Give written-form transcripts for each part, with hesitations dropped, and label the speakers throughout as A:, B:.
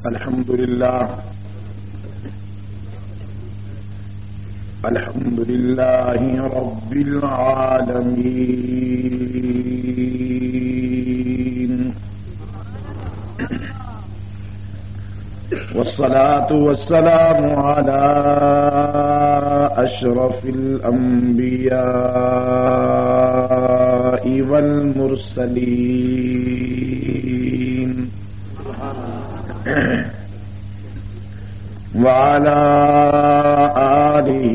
A: الحمد لله رب العالمين، والصلاة والسلام على أشرف الأنبياء والمرسلين وعلى آله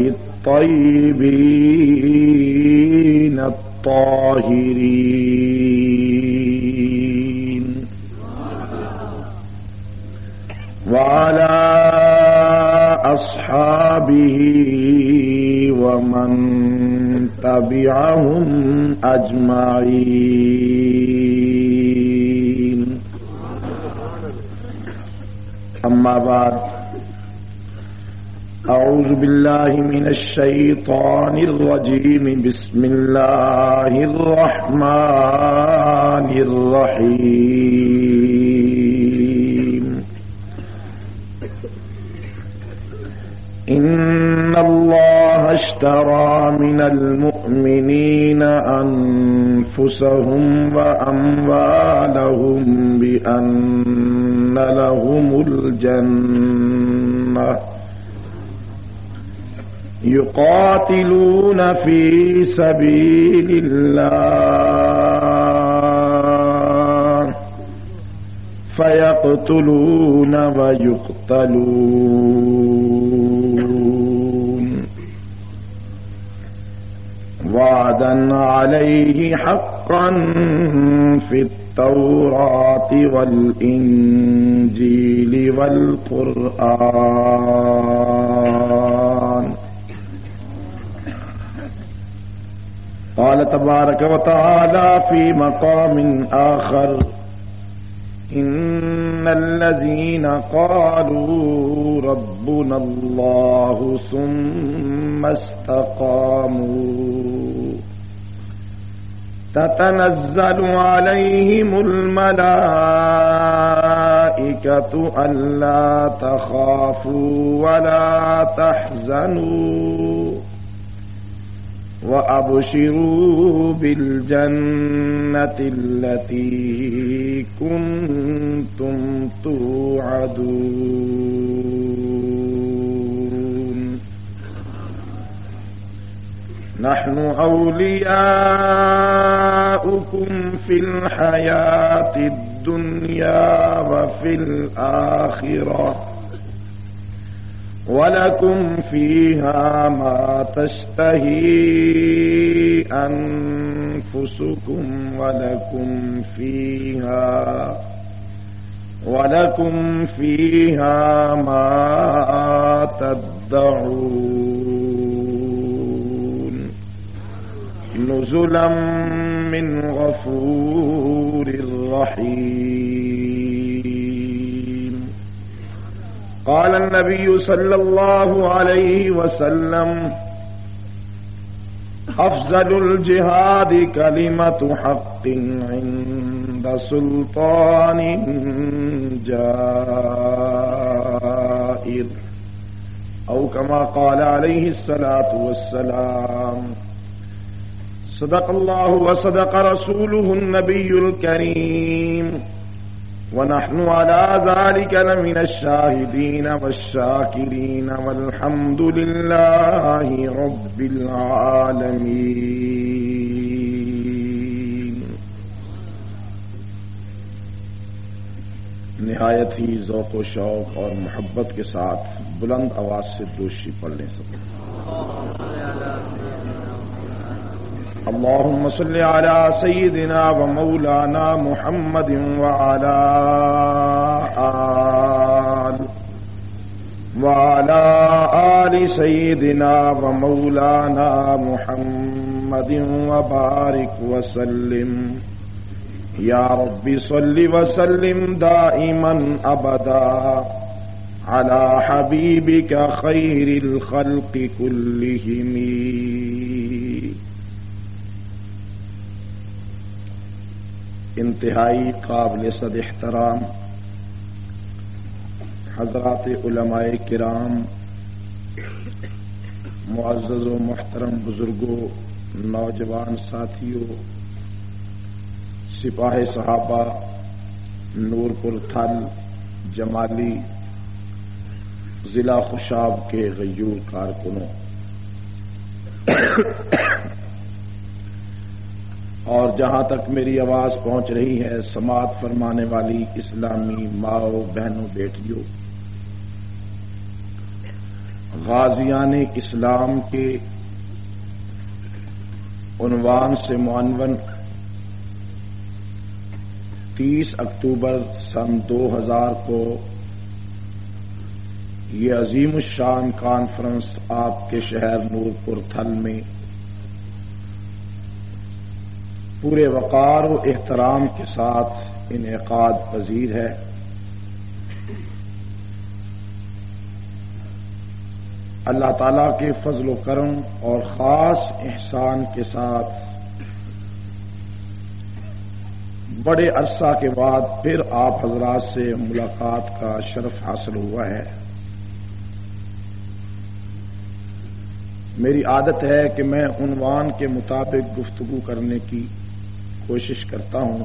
A: الطيبين الطاهرين وعلى أصحابه ومن تبعهم أجمعين. أما بعد، أعوذ بالله من الشيطان الرجيم. بسم الله الرحمن الرحيم. إن الله اشترى من المؤمنين أنفسهم وأموالهم بأن لهم الجنة يقاتلون في سبيل الله فيقتلون ويقتلون، وعدا عليه حقا في التوراة والإنجيل والقرآن. قال تبارك وتعالى في مقام آخر: إن الذين قالوا ربنا الله ثم استقاموا تتنزل عليهم الملائكة ألا تخافوا ولا تحزنوا وأبشروا بالجنة التي كنتم توعدون. نحن أولياؤكم في الحياة الدنيا وفي الآخرة، ولكم فيها ما تشتهي أنفسكم ولكم فيها ما تدعون. نزلا من غفور رحيم. قال النبي صلى الله عليه وسلم: أفضل الجهاد كلمة حق عند سلطان جائر، أو كما قال عليه الصلاة والسلام. صدق الله وصدق رسوله النبي الكريم، ونحن على ذلك لمن الشاهدين والشاكرين، والحمد لله رب العالمين. نہایت ہی ذوق و شوق اور محبت کے ساتھ بلند آواز سے دوشی پڑھ لیں سب. اللهم صل على سيدنا ومولانا محمد وعلى آل سيدنا ومولانا محمد وبارك وسلم. يا رب صل وسلم دائما أبدا على حبيبك خير الخلق كلهم. انتہائی قابل صد احترام حضرات علماء کرام، معزز و محترم بزرگوں، نوجوان ساتھیوں، سپاہ صحابہ، نورپور تھل، جمالی، ضلع خوشاب کے غیور کارکنوں اور جہاں تک میری آواز پہنچ رہی ہے سماعت فرمانے والی اسلامی ماؤں، بہنوں، بیٹیوں، غازیان اسلام کے عنوان سے معنون 30 اکتوبر سن 2000 کو یہ عظیم الشان کانفرنس آپ کے شہر نورپور تھل میں پورے وقار و احترام کے ساتھ انعقاد پذیر ہے۔ اللہ تعالی کے فضل و کرم اور خاص احسان کے ساتھ بڑے عرصہ کے بعد پھر آپ حضرات سے ملاقات کا شرف حاصل ہوا ہے۔ میری عادت ہے کہ میں عنوان کے مطابق گفتگو کرنے کی کوشش کرتا ہوں۔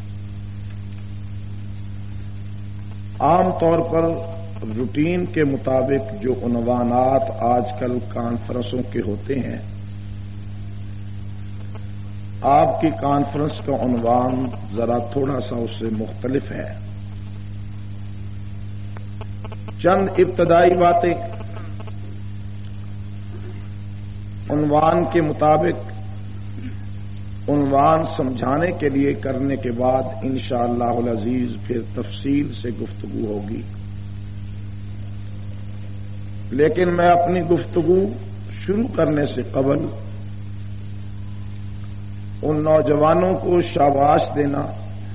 A: عام طور پر روٹین کے مطابق جو عنوانات آج کل کانفرنسوں کے ہوتے ہیں، آپ کی کانفرنس کا عنوان ذرا تھوڑا سا اس سے مختلف ہے۔ چند ابتدائی باتیں عنوان کے مطابق عنوان سمجھانے کے لیے کرنے کے بعد انشاءاللہ العزیز پھر تفصیل سے گفتگو ہوگی، لیکن میں اپنی گفتگو شروع کرنے سے قبل ان نوجوانوں کو شاباش دینا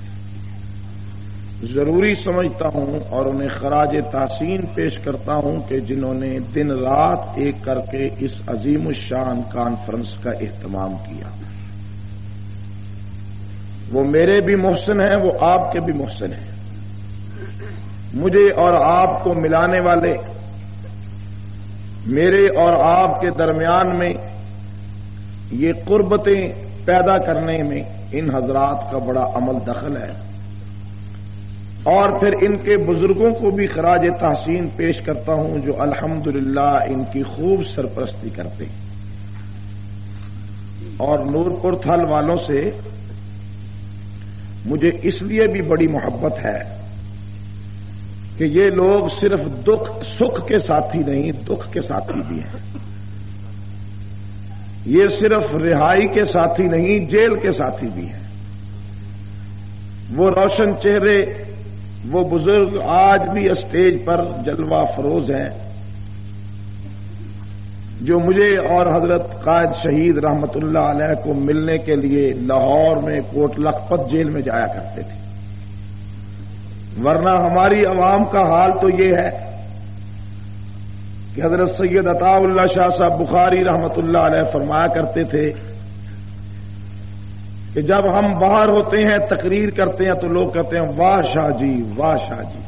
A: ضروری سمجھتا ہوں اور انہیں خراج تحسین پیش کرتا ہوں کہ جنہوں نے دن رات ایک کر کے اس عظیم الشان کانفرنس کا اہتمام کیا۔ وہ میرے بھی محسن ہیں، وہ آپ کے بھی محسن ہیں۔ مجھے اور آپ کو ملانے والے، میرے اور آپ کے درمیان میں یہ قربتیں پیدا کرنے میں ان حضرات کا بڑا عمل دخل ہے، اور پھر ان کے بزرگوں کو بھی خراج تحسین پیش کرتا ہوں جو الحمدللہ ان کی خوب سرپرستی کرتے ہیں۔ اور نورپور تھل والوں سے مجھے اس لیے بھی بڑی محبت ہے کہ یہ لوگ صرف سکھ کے ساتھی نہیں، دکھ کے ساتھی بھی ہیں۔ یہ صرف رہائی کے ساتھی نہیں، جیل کے ساتھی بھی ہیں۔ وہ روشن چہرے، وہ بزرگ آج بھی اسٹیج پر جلوہ فروز ہیں جو مجھے اور حضرت قائد شہید رحمت اللہ علیہ کو ملنے کے لیے لاہور میں کوٹ لکھپت جیل میں جایا کرتے تھے۔ ورنہ ہماری عوام کا حال تو یہ ہے کہ حضرت سید عطا اللہ شاہ صاحب بخاری رحمت اللہ علیہ فرمایا کرتے تھے کہ جب ہم باہر ہوتے ہیں تقریر کرتے ہیں تو لوگ کہتے ہیں واہ شاہ جی، واہ شاہ جی۔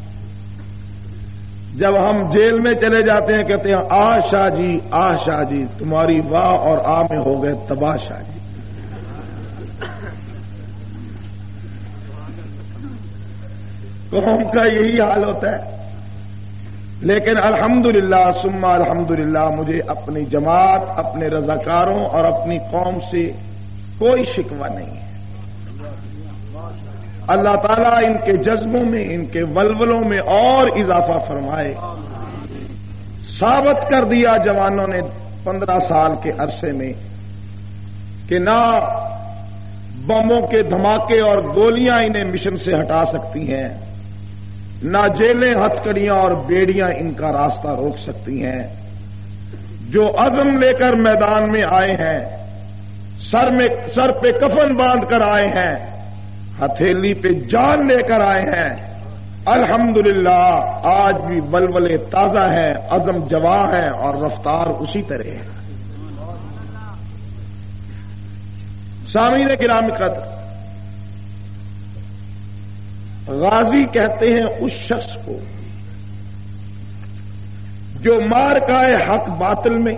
A: جب ہم جیل میں چلے جاتے ہیں کہتے ہیں آ شاہ جی، آ شاہ جی، تمہاری واہ اور آ میں ہو گئے تباہ شاہ جی۔ قوم کا یہی حال ہوتا ہے، لیکن الحمدللہ ثم الحمدللہ مجھے اپنی جماعت، اپنے رضاکاروں اور اپنی قوم سے کوئی شکوہ نہیں ہے۔ اللہ تعالیٰ ان کے جذبوں میں، ان کے ولولوں میں اور اضافہ فرمائے۔ ثابت کر دیا جوانوں نے 15 سال کے عرصے میں کہ نہ بموں کے دھماکے اور گولیاں انہیں مشن سے ہٹا سکتی ہیں، نہ جیلیں، ہتھکڑیاں اور بیڑیاں ان کا راستہ روک سکتی ہیں۔ جو عزم لے کر میدان میں آئے ہیں، سر پہ کفن باندھ کر آئے ہیں، ہتھیلی پہ جان لے کر آئے ہیں، الحمدللہ آج بھی ولولے تازہ ہیں، عزم جواں ہے اور رفتار اسی طرح ہے۔ سامعین گرامی قدر، غازی کہتے ہیں اس شخص کو جو مارکائے حق باطل میں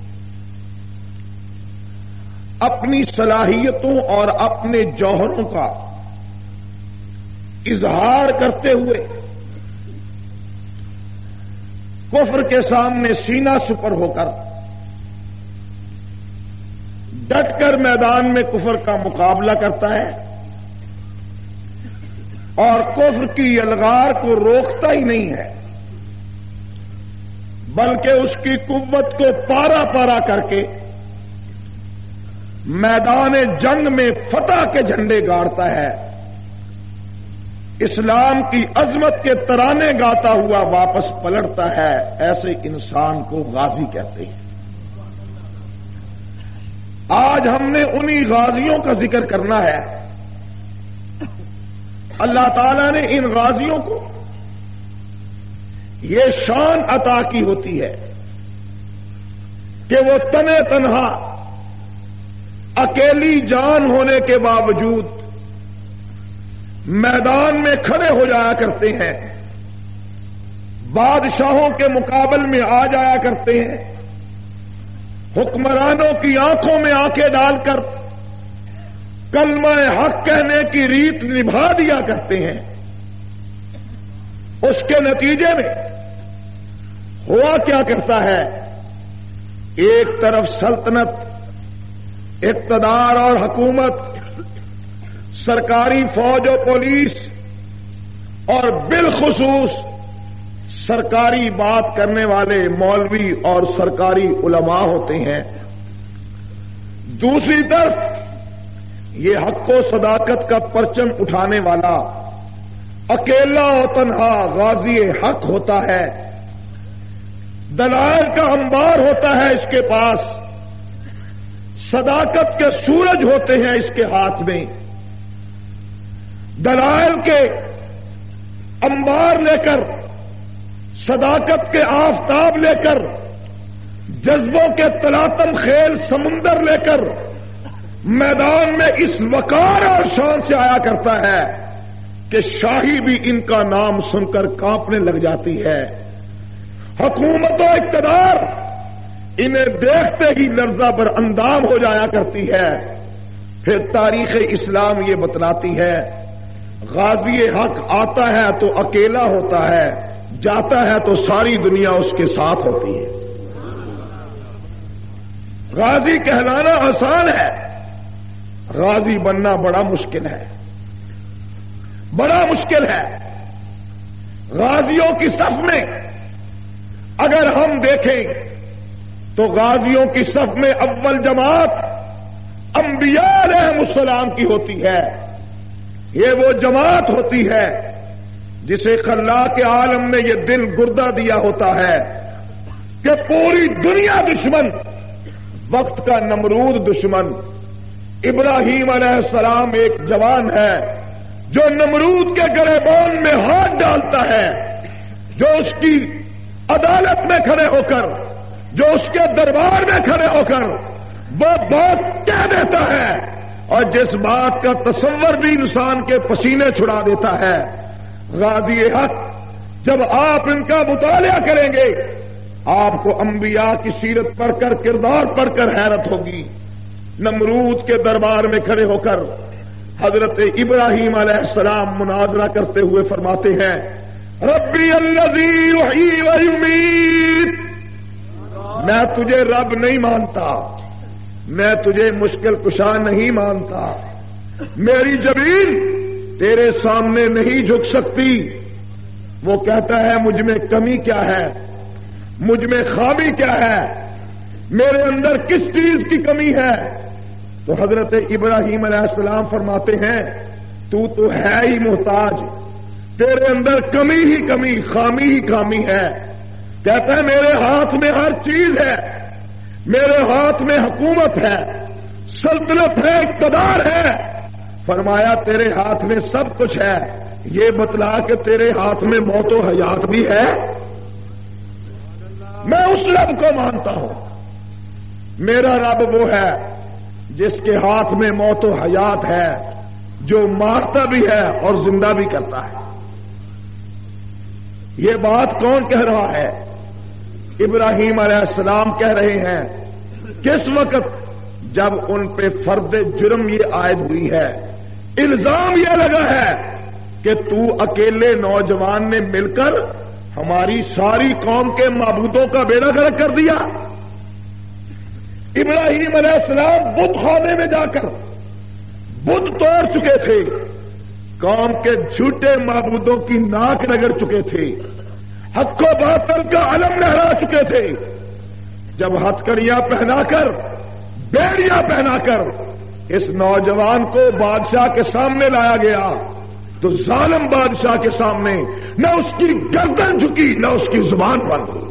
A: اپنی صلاحیتوں اور اپنے جوہروں کا اظہار کرتے ہوئے کفر کے سامنے سینہ سپر ہو کر ڈٹ کر میدان میں کفر کا مقابلہ کرتا ہے اور کفر کی یلغار کو روکتا ہی نہیں ہے، بلکہ اس کی قوت کو پارا پارا کر کے میدان جنگ میں فتح کے جھنڈے گاڑتا ہے، اسلام کی عظمت کے ترانے گاتا ہوا واپس پلٹتا ہے، ایسے انسان کو غازی کہتے ہیں۔ آج ہم نے انہی غازیوں کا ذکر کرنا ہے۔ اللہ تعالیٰ نے ان غازیوں کو یہ شان عطا کی ہوتی ہے کہ وہ تنے تنہا اکیلی جان ہونے کے باوجود میدان میں کھڑے ہو جایا کرتے ہیں، بادشاہوں کے مقابل میں آ جایا کرتے ہیں، حکمرانوں کی آنکھوں میں آنکھیں ڈال کر کلمہ حق کہنے کی ریت نبھا دیا کرتے ہیں۔ اس کے نتیجے میں ہوا کیا کرتا ہے؟ ایک طرف سلطنت، اقتدار اور حکومت، سرکاری فوج و پولیس اور بالخصوص سرکاری بات کرنے والے مولوی اور سرکاری علماء ہوتے ہیں، دوسری طرف یہ حق و صداقت کا پرچم اٹھانے والا اکیلا و تنہا غازی حق ہوتا ہے، دلائل کا انبار ہوتا ہے اس کے پاس، صداقت کے سورج ہوتے ہیں اس کے ہاتھ میں، دلائل کے انبار لے کر، صداقت کے آفتاب لے کر، جذبوں کے تلاطم خیل سمندر لے کر میدان میں اس وقار اور شان سے آیا کرتا ہے کہ شاہی بھی ان کا نام سن کر کانپنے لگ جاتی ہے، حکومت و اقتدار انہیں دیکھتے ہی لرزہ بر اندام ہو جایا کرتی ہے۔ پھر تاریخ اسلام یہ بتلاتی ہے غازی حق آتا ہے تو اکیلا ہوتا ہے، جاتا ہے تو ساری دنیا اس کے ساتھ ہوتی ہے۔ غازی کہلانا آسان ہے، غازی بننا بڑا مشکل ہے، بڑا مشکل ہے۔ غازیوں کی صف میں اگر ہم دیکھیں تو غازیوں کی صف میں اول جماعت انبیاء علیہم السلام کی ہوتی ہے۔ یہ وہ جماعت ہوتی ہے جسے خلاق عالم نے یہ دل گردہ دیا ہوتا ہے کہ پوری دنیا دشمن، وقت کا نمرود دشمن ابراہیم علیہ السلام ایک جوان ہے جو نمرود کے گریبان میں ہاتھ ڈالتا ہے، جو اس کی عدالت میں کھڑے ہو کر، جو اس کے دربار میں کھڑے ہو کر وہ بات کہہ دیتا ہے، اور جس بات کا تصور بھی انسان کے پسینے چھڑا دیتا ہے۔ غازی حق جب آپ ان کا مطالعہ کریں گے آپ کو انبیاء کی سیرت پڑھ کر، کردار پڑھ کر حیرت ہوگی۔ نمرود کے دربار میں کھڑے ہو کر حضرت ابراہیم علیہ السلام مناظرہ کرتے ہوئے فرماتے ہیں ربی الذی یحیی و یمیت، میں تجھے رب نہیں مانتا، میں تجھے مشکل کشا نہیں مانتا، میری جبین تیرے سامنے نہیں جھک سکتی۔ وہ کہتا ہے مجھ میں کمی کیا ہے، مجھ میں خامی کیا ہے، میرے اندر کس چیز کی کمی ہے؟ تو حضرت ابراہیم علیہ السلام فرماتے ہیں تو ہے ہی محتاج، تیرے اندر کمی ہی کمی، خامی ہی خامی ہے۔ کہتا ہے میرے ہاتھ میں ہر چیز ہے، میرے ہاتھ میں حکومت ہے، سلطنت ہے، اقتدار ہے۔ فرمایا تیرے ہاتھ میں سب کچھ ہے، یہ بتلا کہ تیرے ہاتھ میں موت و حیات بھی ہے۔ میں اس رب کو مانتا ہوں، میرا رب وہ ہے جس کے ہاتھ میں موت و حیات ہے، جو مارتا بھی ہے اور زندہ بھی کرتا ہے۔ یہ بات کون کہہ رہا ہے؟ ابراہیم علیہ السلام کہہ رہے ہیں کس وقت؟ جب ان پہ فرد جرم یہ عائد ہوئی ہے، الزام یہ لگا ہے کہ تو اکیلے نوجوان نے مل کر ہماری ساری قوم کے معبودوں کا بیڑا غرق کر دیا۔ ابراہیم علیہ السلام بت خانے میں جا کر بت توڑ چکے تھے، قوم کے جھوٹے معبودوں کی ناک رگڑ چکے تھے، حق و باطل کا علم لہرا چکے تھے۔ جب ہتھکڑیاں پہنا کر، بیڑیاں پہنا کر اس نوجوان کو بادشاہ کے سامنے لایا گیا تو ظالم بادشاہ کے سامنے نہ اس کی گردن جھکی نہ اس کی زبان بند ہوئی۔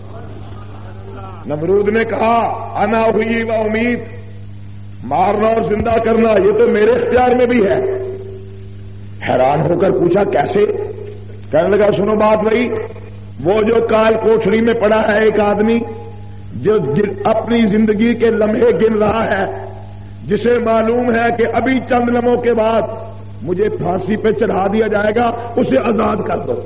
A: نمرود نے کہا انا ہوئی و امید، مارنا اور زندہ کرنا یہ تو میرے اختیار میں بھی ہے۔ حیران ہو کر پوچھا کیسے؟ کہنے لگا سنو بات بھائی، وہ جو کال کوٹھڑی میں پڑا ہے ایک آدمی جو اپنی زندگی کے لمحے گن رہا ہے، جسے معلوم ہے کہ ابھی چند لمحوں کے بعد مجھے پھانسی پہ چڑھا دیا جائے گا، اسے آزاد کر دو۔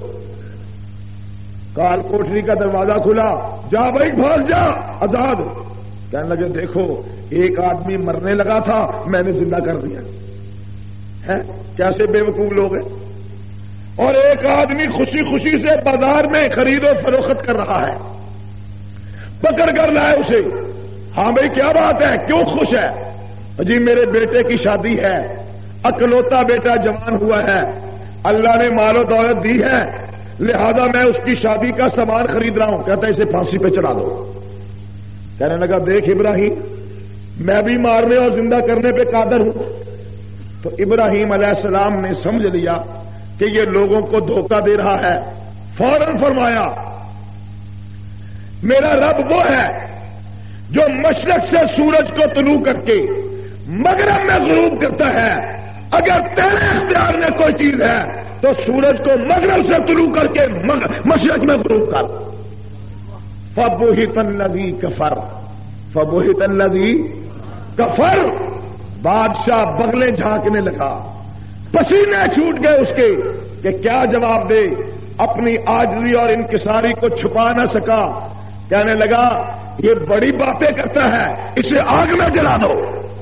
A: کال کوٹھری کا دروازہ کھلا، جا بھائی بھاگ جا، آزاد۔ کہنے لگے دیکھو ایک آدمی مرنے لگا تھا، میں نے زندہ کر دیا ہے، کیسے بے وقوف لوگ ہیں۔ اور ایک آدمی خوشی خوشی سے بازار میں خرید و فروخت کر رہا ہے، پکڑ کر لائے اسے۔ ہاں بھائی کیا بات ہے، کیوں خوش ہے؟ جی میرے بیٹے کی شادی ہے، اکلوتا بیٹا جوان ہوا ہے، اللہ نے مال و دولت دی ہے، لہذا میں اس کی شادی کا سامان خرید رہا ہوں۔ کہتا ہے اسے پھانسی پہ چڑھا دو۔ کہنے لگا دیکھ ابراہیم، میں بھی مارنے اور زندہ کرنے پہ قادر ہوں۔ تو ابراہیم علیہ السلام نے سمجھ لیا کہ یہ لوگوں کو دھوکہ دے رہا ہے، فوراً فرمایا میرا رب وہ ہے جو مشرق سے سورج کو طلوع کر کے مغرب میں غروب کرتا ہے، اگر تیرے اختیار میں کوئی چیز ہے تو سورج کو مغرب سے طلوع کر کے مشرق میں غروب کر۔ فبہت الذی کفر، فبہت الذی کفر، بادشاہ بغلیں جھانکنے لگا، پسینے چھوٹ گئے اس کے کہ کیا جواب دے، اپنی عاجزی اور انکساری کو چھپا نہ سکا۔ کہنے لگا یہ بڑی باتیں کرتا ہے، اسے آگ میں جلا دو۔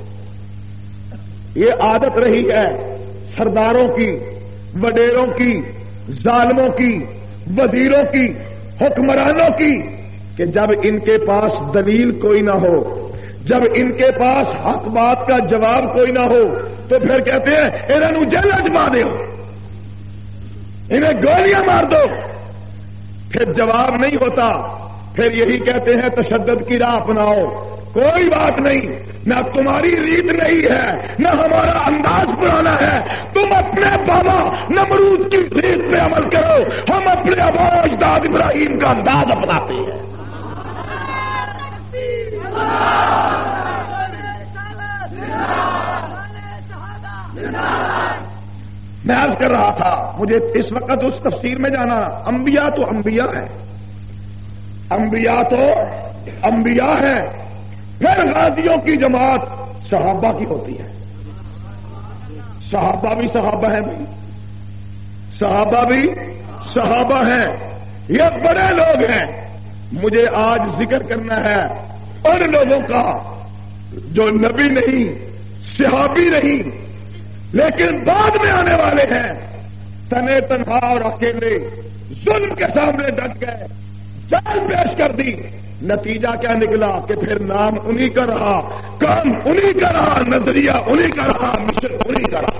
A: یہ عادت رہی ہے سرداروں کی، وڈیروں کی، ظالموں کی، وزیروں کی، حکمرانوں کی کہ جب ان کے پاس دلیل کوئی نہ ہو، جب ان کے پاس حق بات کا جواب کوئی نہ ہو تو پھر کہتے ہیں انہوں جیل اجما دو، انہیں گولیاں مار دو۔ پھر جواب نہیں ہوتا، پھر یہی کہتے ہیں تشدد کی راہ اپناؤ۔ کوئی بات نہیں، نہ تمہاری ریت نہیں ہے، نہ ہمارا انداز پرانا ہے، تم اپنے بابا نمرود کی ریت پہ عمل کرو، ہم اپنے ابا اجداد ابراہیم کا انداز اپناتے ہیں۔ میں عرض کر رہا تھا مجھے اس وقت اس تفسیر میں جانا، انبیاء تو انبیاء ہیں، انبیاء تو انبیاء ہیں، پھر غازیوں کی جماعت صحابہ کی ہوتی ہے۔ صحابہ بھی صحابہ ہیں بھائی، صحابہ بھی صحابہ ہیں، یہ بڑے لوگ ہیں۔ مجھے آج ذکر کرنا ہے ان لوگوں کا جو نبی نہیں، صحابی نہیں، لیکن بعد میں آنے والے ہیں، تنے تنہا اور اکیلے ظلم کے سامنے ڈٹ گئے، جان پیش کر دی۔ نتیجہ کیا نکلا کہ پھر نام انہی کا رہا، کام انہی کا رہا، نظریہ انہی کا رہا، مشن انہی کا رہا۔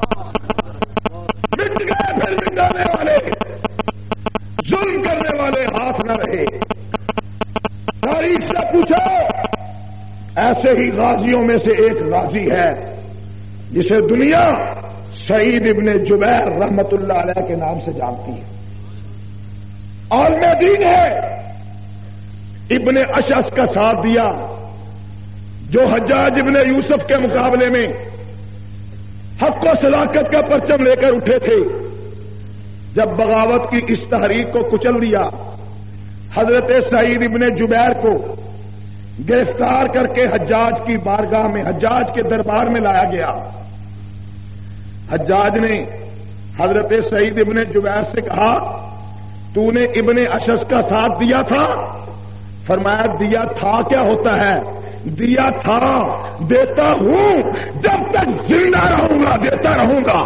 A: مٹ گئے پھر مٹانے والے، ظلم کرنے والے ہاتھ نہ رہے۔ تاریخ سے پوچھو، ایسے ہی غازیوں میں سے ایک غازی ہے جسے دنیا سعید ابن جبیر رحمت اللہ علیہ کے نام سے جانتی ہے، عالم دین ہے، ابن اشعث کا ساتھ دیا، جو حجاج ابن یوسف کے مقابلے میں حق و صداقت کا پرچم لے کر اٹھے تھے۔ جب بغاوت کی اس تحریک کو کچل دیا، حضرت سعید ابن جبیر کو گرفتار کر کے حجاج کی بارگاہ میں، حجاج کے دربار میں لایا گیا۔ حجاج نے حضرت سعید ابن جبیر سے کہا تو نے ابن اشعث کا ساتھ دیا تھا، فرمایا دیا تھا کیا ہوتا ہے؟ دیا تھا دیتا ہوں، جب تک زندہ رہوں گا دیتا رہوں گا۔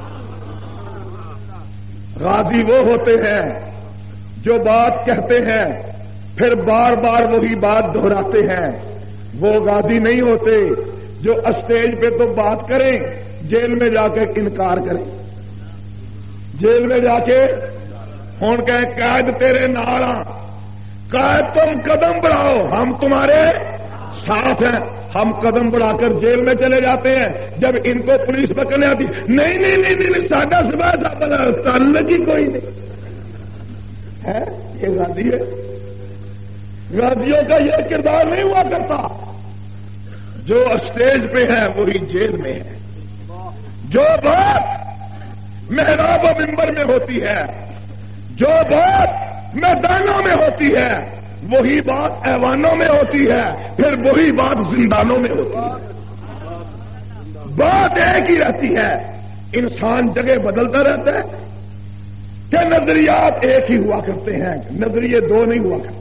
A: غازی وہ ہوتے ہیں جو بات کہتے ہیں پھر بار بار وہی بات دہراتے ہیں، وہ غازی نہیں ہوتے جو اسٹیج پہ تو بات کریں جیل میں جا کے انکار کریں، جیل میں جا کے ہون کہیں قید تیرے نال ہاں، قید تم قدم بڑھاؤ ہم تمہارے ساتھ ہیں، ہم قدم بڑھا کر جیل میں چلے جاتے ہیں، جب ان کو پولیس پکڑنے آتی نہیں نہیں نہیں نہیں ساڈا سبھا تعلق ہی کوئی نہیں ہے، یہ غازی ہے۔ غازیوں کا یہ کردار نہیں ہوا کرتا، جو اسٹیج پہ ہے وہی جیل میں ہے، جو بات محراب و منبر میں ہوتی ہے، جو بات میدانوں میں ہوتی ہے، وہی بات ایوانوں میں ہوتی ہے، پھر وہی بات زندانوں میں ہوتی ہے۔ بات ایک ہی رہتی ہے، انسان جگہ بدلتا رہتا ہے کہ نظریات ایک ہی ہوا کرتے ہیں، نظریے دو نہیں ہوا کرتے۔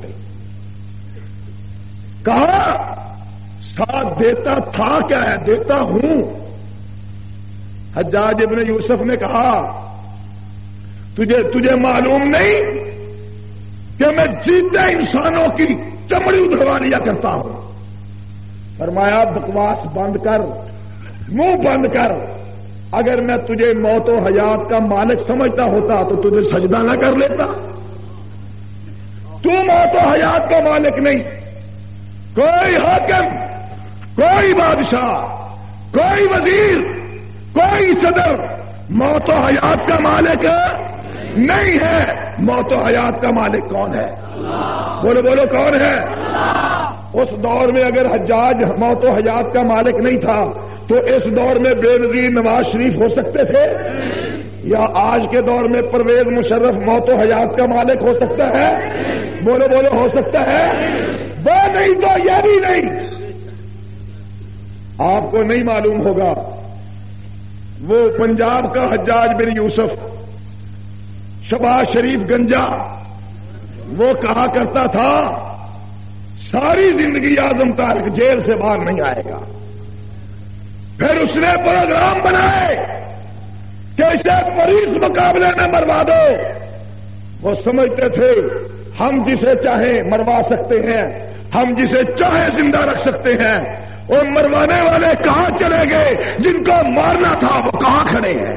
A: کہا ساتھ دیتا تھا کیا ہے؟ دیتا ہوں۔ حجاج ابن یوسف نے کہا تجھے معلوم نہیں کہ میں جیتے انسانوں کی چمڑی ادھڑوا لیا کرتا ہوں۔ فرمایا بکواس بند کر، منہ بند کر، اگر میں تجھے موت و حیات کا مالک سمجھتا ہوتا تو تجھے سجدہ نہ کر لیتا۔ تو موت و حیات کا مالک نہیں، کوئی حاکم، کوئی بادشاہ، کوئی وزیر، کوئی صدر موت و حیات کا مالک نہیں ہے۔ موت و حیات کا مالک کون ہے؟ بولو بولو کون ہے؟ اس دور میں اگر حجاج موت و حیات کا مالک نہیں تھا تو اس دور میں بے نظیر نواز شریف ہو سکتے تھے، یا آج کے دور میں پرویز مشرف موت و حیات کا مالک ہو سکتا ہے؟ بولو بولو ہو سکتا ہے؟ وہ نہیں تو یہ بھی نہیں۔ آپ کو نہیں معلوم ہوگا وہ پنجاب کا حجاج بن یوسف شہباز شریف گنجا، وہ کہا کرتا تھا ساری زندگی اعظم طارق جیل سے باہر نہیں آئے گا۔ پھر اس نے پروگرام بنائے کہ اسے پولیس مقابلے میں مروا دو۔ وہ سمجھتے تھے ہم جسے چاہیں مروا سکتے ہیں، ہم جسے چاہیں زندہ رکھ سکتے ہیں، اور مروانے والے کہاں چلے گئے؟ جن کو مارنا تھا وہ کہاں کھڑے ہیں؟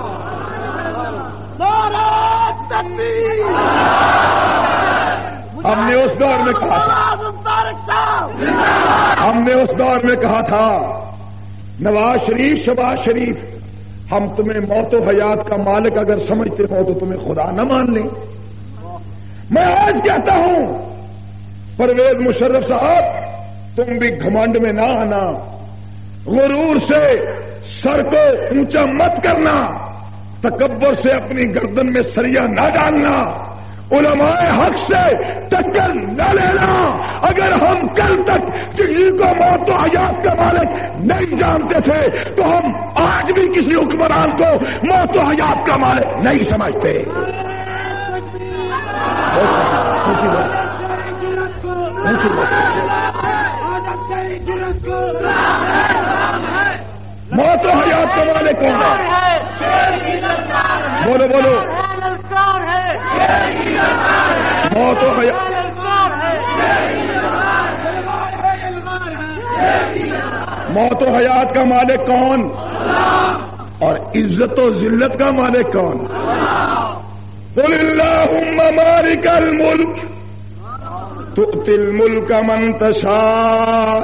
A: ہم نے اس دور میں کہا تھا، ہم نے اس دور میں کہا تھا نواز شریف، شہباز شریف، ہم تمہیں موت و حیات کا مالک اگر سمجھتے ہو تو تمہیں خدا نہ مان لیں۔ میں آج کہتا ہوں پرویز مشرف صاحب تم بھی گھمنڈ میں نہ آنا، غرور سے سر کو اونچا مت کرنا، تکبر سے اپنی گردن میں سریا نہ ڈالنا، علماء حق سے ٹکر نہ لینا۔ اگر ہم کل تک کسی کو موت و حیات کا مالک نہیں جانتے تھے تو ہم آج بھی کسی حکمران کو موت و حیات کا مالک نہیں سمجھتے۔ موت و حیات کا مالک کون ہے؟ بولو بولو، موت و حیات، موت و حیات کا مالک کون؟ اور عزت و ذلت کا مالک کون؟ قل اللہم مالک الملک تؤتی الملک من تشاء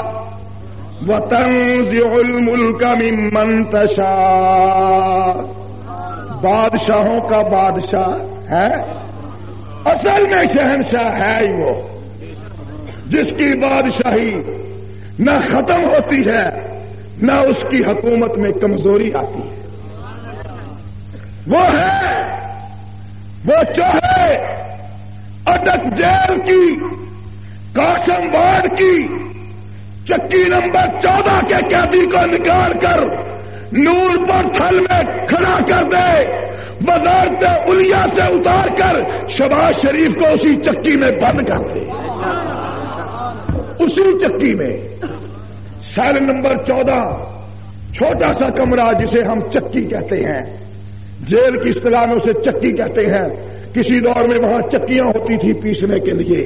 A: وتنزع الملک ممن تشاء۔ بادشاہوں کا بادشاہ ہے، اصل میں شہنشاہ ہے ہی وہ، جس کی بادشاہی نہ ختم ہوتی ہے نہ اس کی حکومت میں کمزوری آتی ہے۔ وہ ہے، وہ چاہے اٹک جیل کی، قاسم واڑ کی چکی نمبر 14 کے قیدی کو نکال کر نور پر تھل میں کھڑا کر دے، وزارت علیہ سے اتار کر شہباز شریف کو اسی چکی میں بند کر دے۔ اسی چکی میں سیل نمبر 14 چھوٹا سا کمرہ جسے ہم چکی کہتے ہیں، جیل کی اصطلاح میں اسے چکی کہتے ہیں، کسی دور میں وہاں چکیاں ہوتی تھی پیسنے کے لیے،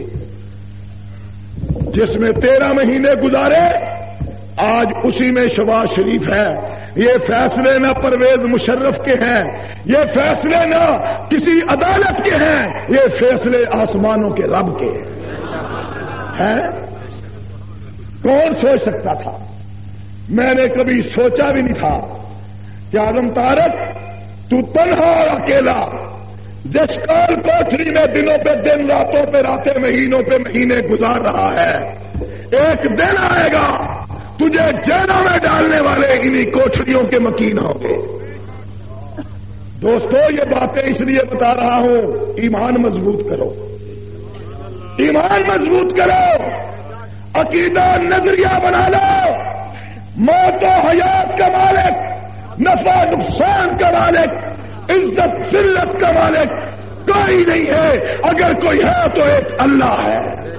A: جس میں 13 مہینے گزارے، آج اسی میں شباز شریف ہے۔ یہ فیصلے نہ پرویز مشرف کے ہیں، یہ فیصلے نہ کسی عدالت کے ہیں، یہ فیصلے آسمانوں کے رب کے ہیں۔ کون سوچ سکتا تھا؟ میں نے کبھی سوچا بھی نہیں تھا کہ اعظم طارق تو تنہا اور اکیلا جس کال کوٹری میں دنوں پہ دن، راتوں پہ راتیں، مہینوں پہ مہینے گزار رہا ہے، ایک دن آئے گا تجھے جیلوں میں ڈالنے والے انہی کوٹریوں کے مکین ہوں گے۔ دوستو یہ باتیں اس لیے بتا رہا ہوں، ایمان مضبوط کرو، ایمان مضبوط کرو، عقیدہ نظریہ بنا لو، موت و حیات کا مالک، نفع نقصان کا مالک، عزت ذلت کا مالک کوئی نہیں ہے، اگر کوئی ہے تو ایک اللہ ہے۔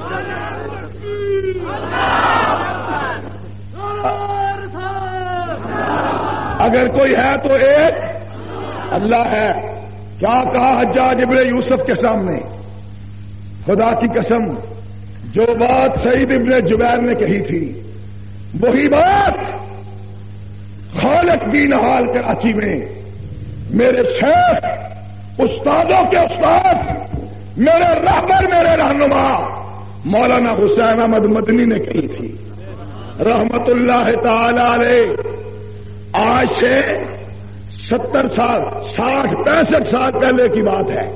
A: اگر کوئی ہے تو ایک اللہ ہے۔ کیا کہا حجاج ابن یوسف کے سامنے؟ خدا کی قسم جو بات سعید ابن جبیر نے کہی تھی وہی بات خالق دین حال کراچی میں میرے شیخ، استادوں کے استاد، میرے رہبر، میرے رہنما مولانا حسین احمد مدنی نے کہی تھی رحمت اللہ تعالی علیہ۔ آج سے 70 سال، 60، 65 سال پہلے کی بات ہے۔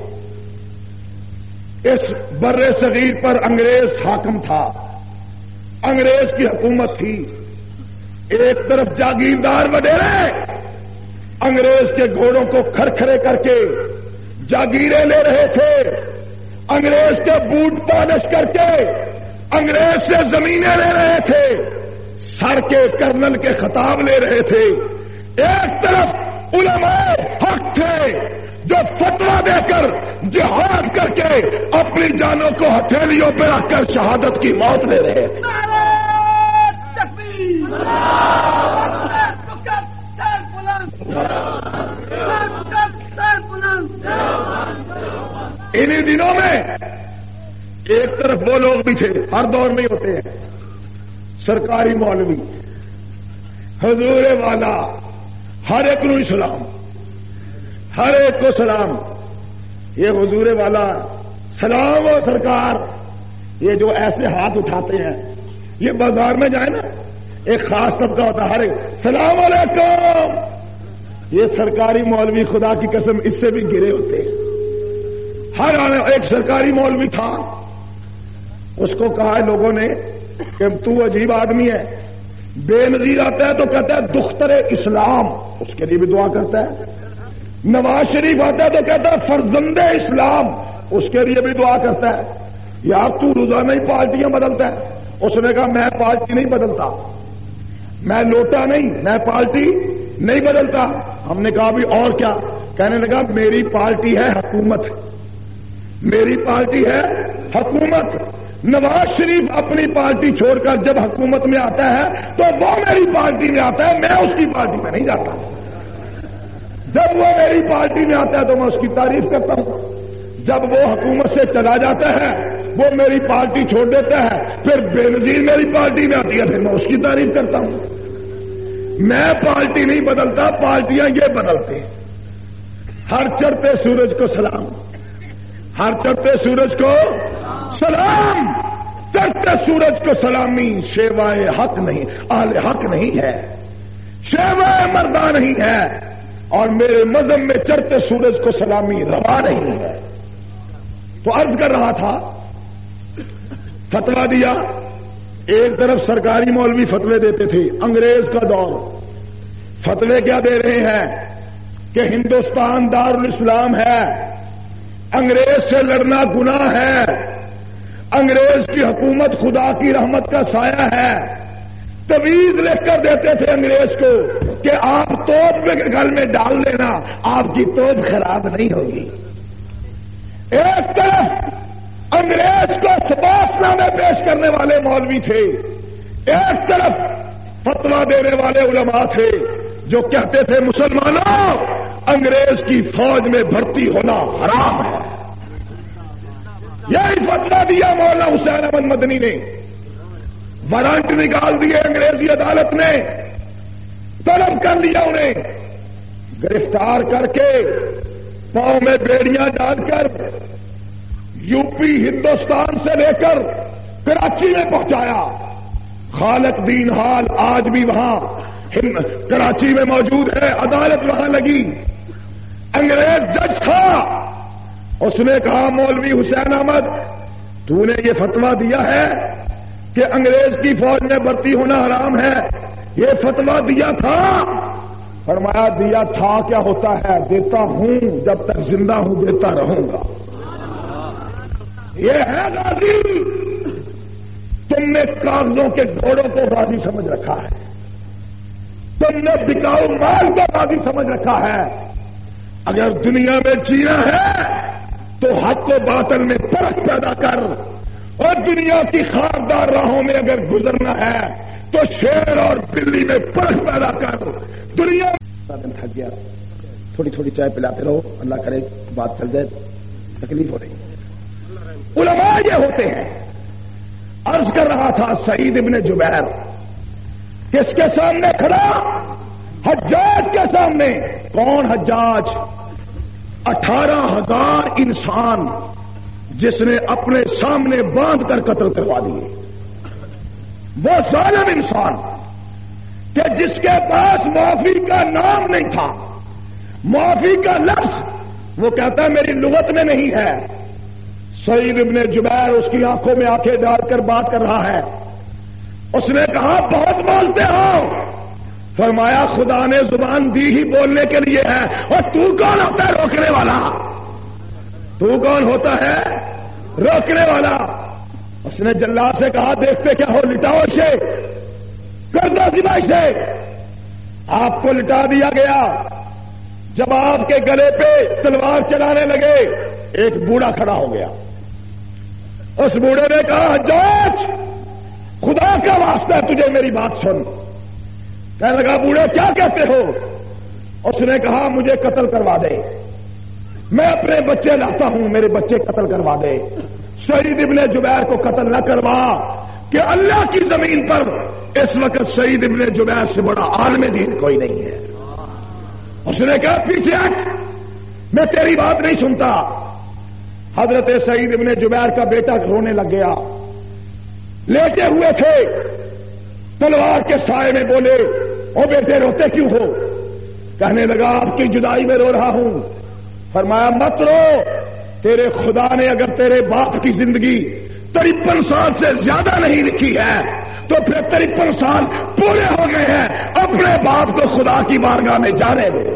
A: اس بر صغیر پر انگریز حاکم تھا، انگریز کی حکومت تھی۔ ایک طرف جاگیردار وڈیرے انگریز کے گھوڑوں کو کھرکھرے کر کے جاگیریں لے رہے تھے، انگریز کے بوٹ پالش کر کے انگریز سے زمینیں لے رہے تھے، سر کے کرنل کے خطاب لے رہے تھے۔ ایک طرف علماء حق تھے جو فتویٰ دے کر جہاد کر کے اپنی جانوں کو ہتھیلیوں پہ رکھ کر شہادت کی موت لے رہے تھے۔ انہی دنوں میں ایک طرف وہ لوگ بھی تھے، ہر دور میں ہوتے ہیں، سرکاری مولوی، حضور والا، ہر ایک کو سلام، ہر ایک کو سلام۔ یہ حضور والا سلام و سرکار، یہ جو ایسے ہاتھ اٹھاتے ہیں، یہ بازار میں جائے نا ایک خاص طبقہ ہوتا ہے، ہر ایک سلام علیکم۔ یہ سرکاری مولوی خدا کی قسم اس سے بھی گرے ہوتے ہیں۔ ہر ایک سرکاری مولوی تھا، اس کو کہا ہے لوگوں نے کہ تو عجیب آدمی ہے، بے نظیر آتا ہے تو کہتا ہے دختر اسلام، اس کے لیے بھی دعا کرتا ہے۔ نواز شریف آتا ہے تو کہتا ہے فرزند اسلام، اس کے لیے بھی دعا کرتا ہے۔ یار تو روزانہ ہی پارٹیاں بدلتا ہے۔ اس نے کہا میں پارٹی نہیں بدلتا، میں لوٹا نہیں، میں پارٹی نہیں بدلتا۔ ہم نے کہا بھی اور کیا؟ کہنے لگا میری پارٹی ہے حکومت، میری پارٹی ہے حکومت۔ نواز شریف اپنی پارٹی چھوڑ کر جب حکومت میں آتا ہے تو وہ میری پارٹی میں آتا ہے، میں اس کی پارٹی میں نہیں جاتا۔ جب وہ میری پارٹی میں آتا ہے تو میں اس کی تعریف کرتا ہوں، جب وہ حکومت سے چلا جاتا ہے وہ میری پارٹی چھوڑ دیتا ہے، پھر بے نظیر میری پارٹی میں آتی ہے، پھر میں اس کی تعریف کرتا ہوں۔ میں پارٹی نہیں بدلتا، پارٹیاں یہ بدلتے ہیں۔ ہر چڑھتے سورج کو سلام، ہر چڑھتے سورج کو سلام، چڑھتے سورج کو سلامی شیوائے حق نہیں، اہل حق نہیں ہے، شیوائے مردہ نہیں ہے، اور میرے مذہب میں چڑھتے سورج کو سلامی روا نہیں ہے۔ تو عرض کر رہا تھا، فتویٰ دیا، ایک طرف سرکاری مولوی فتوے دیتے تھے، انگریز کا دور، فتوے کیا دے رہے ہیں کہ ہندوستان دارالاسلام ہے، انگریز سے لڑنا گناہ ہے، انگریز کی حکومت خدا کی رحمت کا سایہ ہے۔ تویز لکھ کر دیتے تھے انگریز کو کہ آپ توپ گل میں ڈال دینا، آپ کی توپ خراب نہیں ہوگی۔ ایک طرف انگریز کو اسباط نامے پیش کرنے والے مولوی تھے، ایک طرف فتویٰ دینے والے علماء تھے جو کہتے تھے مسلمانوں انگریز کی فوج میں بھرتی ہونا حرام ہے۔ یہی فتویٰ دیا مولانا حسین احمد مدنی نے، وارنٹ نکال دیے انگریزی عدالت نے، طلب کر لیا انہیں، گرفتار کر کے پاؤں میں بیڑیاں ڈال کر یو پی ہندوستان سے لے کر کراچی میں پہنچایا۔ خالق دین حال آج بھی وہاں کراچی میں موجود ہے، عدالت وہاں لگی۔ انگریز جج تھا، اس نے کہا مولوی حسین احمد تو نے یہ فتویٰ دیا ہے کہ انگریز کی فوج میں بھرتی ہونا حرام ہے، یہ فتویٰ دیا تھا؟ فرمایا دیا تھا کیا ہوتا ہے، دیتا ہوں، جب تک زندہ ہوں دیتا رہوں گا۔ یہ ہے غازی، تم نے کاغذوں کے گھوڑوں کو غازی سمجھ رکھا ہے، تم نے بکاؤ مال کو غازی سمجھ رکھا ہے۔ اگر دنیا میں جینا ہے تو حق و باطل میں فرق پیدا کر، اور دنیا کی خاردار راہوں میں اگر گزرنا ہے تو شیر اور بلی میں فرق پیدا کر۔ دنیا دن تھک گیا، تھوڑی تھوڑی چائے پلاتے رہو، اللہ کرے بات چل جائے، تکلیف ہو رہی ہے۔ علماء یہ ہوتے ہیں۔ عرض کر رہا تھا سعید ابن جبیر کس کے سامنے کھڑا؟ حجاج کے سامنے۔ کون حجاج؟ 18,000 انسان جس نے اپنے سامنے باندھ کر قتل کروا دیے۔ وہ ظالم انسان کہ جس کے پاس معافی کا نام نہیں تھا، معافی کا لفظ وہ کہتا ہے میری لغت میں نہیں ہے۔ سعید ابن جبیر اس کی آنکھوں میں آنکھیں ڈال کر بات کر رہا ہے۔ اس نے کہا بہت بولتے ہو۔ فرمایا خدا نے زبان دی ہی بولنے کے لیے ہے، اور تو کون ہوتا ہے روکنے والا؟ تو کون ہوتا ہے روکنے والا؟ اس نے جلاد سے کہا دیکھتے کیا ہو، لٹاؤ اسے، کر دو ذبح سے۔ آپ کو لٹا دیا گیا۔ جب آپ کے گلے پہ تلوار چلانے لگے، ایک بوڑھا کھڑا ہو گیا۔ اس بوڑھے نے کہا حجاج خدا کا واسطہ ہے تجھے میری بات سن۔ کہنے لگا بوڑھے کیا کہتے ہو؟ اس نے کہا مجھے قتل کروا دے، میں اپنے بچے لاتا ہوں، میرے بچے قتل کروا دے۔ سعید ابن جبیر کو قتل نہ کروا کہ اللہ کی زمین پر اس وقت سعید ابن جبیر سے بڑا عالم دین کوئی نہیں ہے۔ اس نے کہا پیچھے ہٹ، میں تیری بات نہیں سنتا۔ حضرت سعید ابن جبیر کا بیٹا رونے لگ گیا، لیٹے ہوئے تھے، تلوار کے سائے میں بولے او بیٹے روتے کیوں ہو؟ کہنے لگا آپ کی جدائی میں رو رہا ہوں۔ فرمایا مت رو، تیرے خدا نے اگر تیرے باپ کی زندگی 53 سال سے زیادہ نہیں لکھی ہے تو پھر 53 سال پورے ہو گئے ہیں، اپنے باپ کو خدا کی بارگاہ میں جانے دے،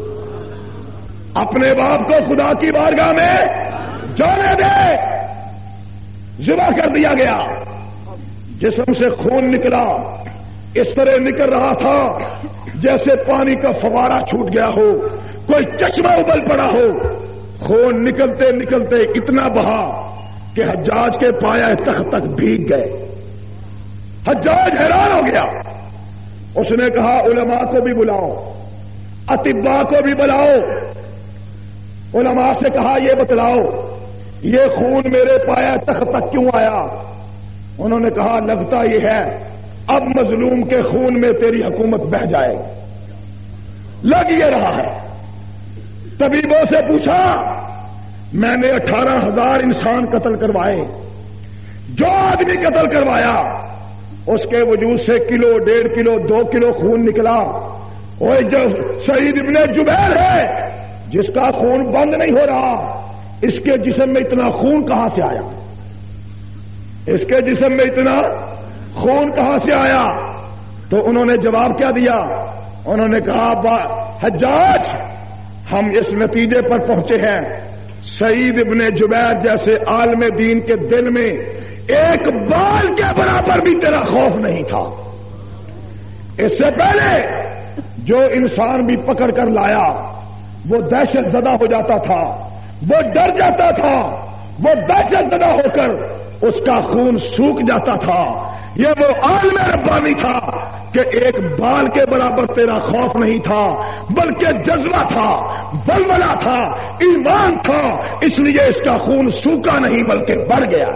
A: اپنے باپ کو خدا کی بارگاہ میں جانے دے۔ ذبح کر دیا گیا، جسم سے خون نکلا، اس طرح نکل رہا تھا جیسے پانی کا فوارہ چھوٹ گیا ہو، کوئی چشمہ ابل پڑا ہو۔ خون نکلتے نکلتے اتنا بہا کہ حجاج کے پایا تخت تک بھیگ گئے۔ حجاج حیران ہو گیا۔ اس نے کہا علماء کو بھی بلاؤ، اطباء کو بھی بلاؤ۔ علماء سے کہا یہ بتلاؤ یہ خون میرے پایا تخت تک کیوں آیا؟ انہوں نے کہا لگتا یہ ہے اب مظلوم کے خون میں تیری حکومت بہہ جائے گی۔ لگ یہ رہا ہے۔ طبیبوں سے پوچھا، میں نے 18,000 انسان قتل کروائے، جو آدمی قتل کروایا اس کے وجود سے کلو 1.5 کلو 2 کلو خون نکلا۔ وہ جو سعید ابن جبیر ہے جس کا خون بند نہیں ہو رہا، اس کے جسم میں اتنا خون کہاں سے آیا؟ اس کے جسم میں اتنا خون کہاں سے آیا؟ تو انہوں نے جواب کیا دیا؟ انہوں نے کہا حجاج ہم اس نتیجے پر پہنچے ہیں سعید ابن جبیر جیسے عالم دین کے دل میں ایک بال کے برابر بھی تیرا خوف نہیں تھا۔ اس سے پہلے جو انسان بھی پکڑ کر لایا وہ دہشت زدہ ہو جاتا تھا، وہ ڈر جاتا تھا، وہ دہشت زدہ ہو کر اس کا خون سوکھ جاتا تھا. یہ وہ عالم ربانی تھا کہ ایک بال کے برابر تیرا خوف نہیں تھا، بلکہ جذبہ تھا، ولولہ تھا، ایمان تھا، اس لیے اس کا خون سوکھا نہیں بلکہ بڑھ گیا.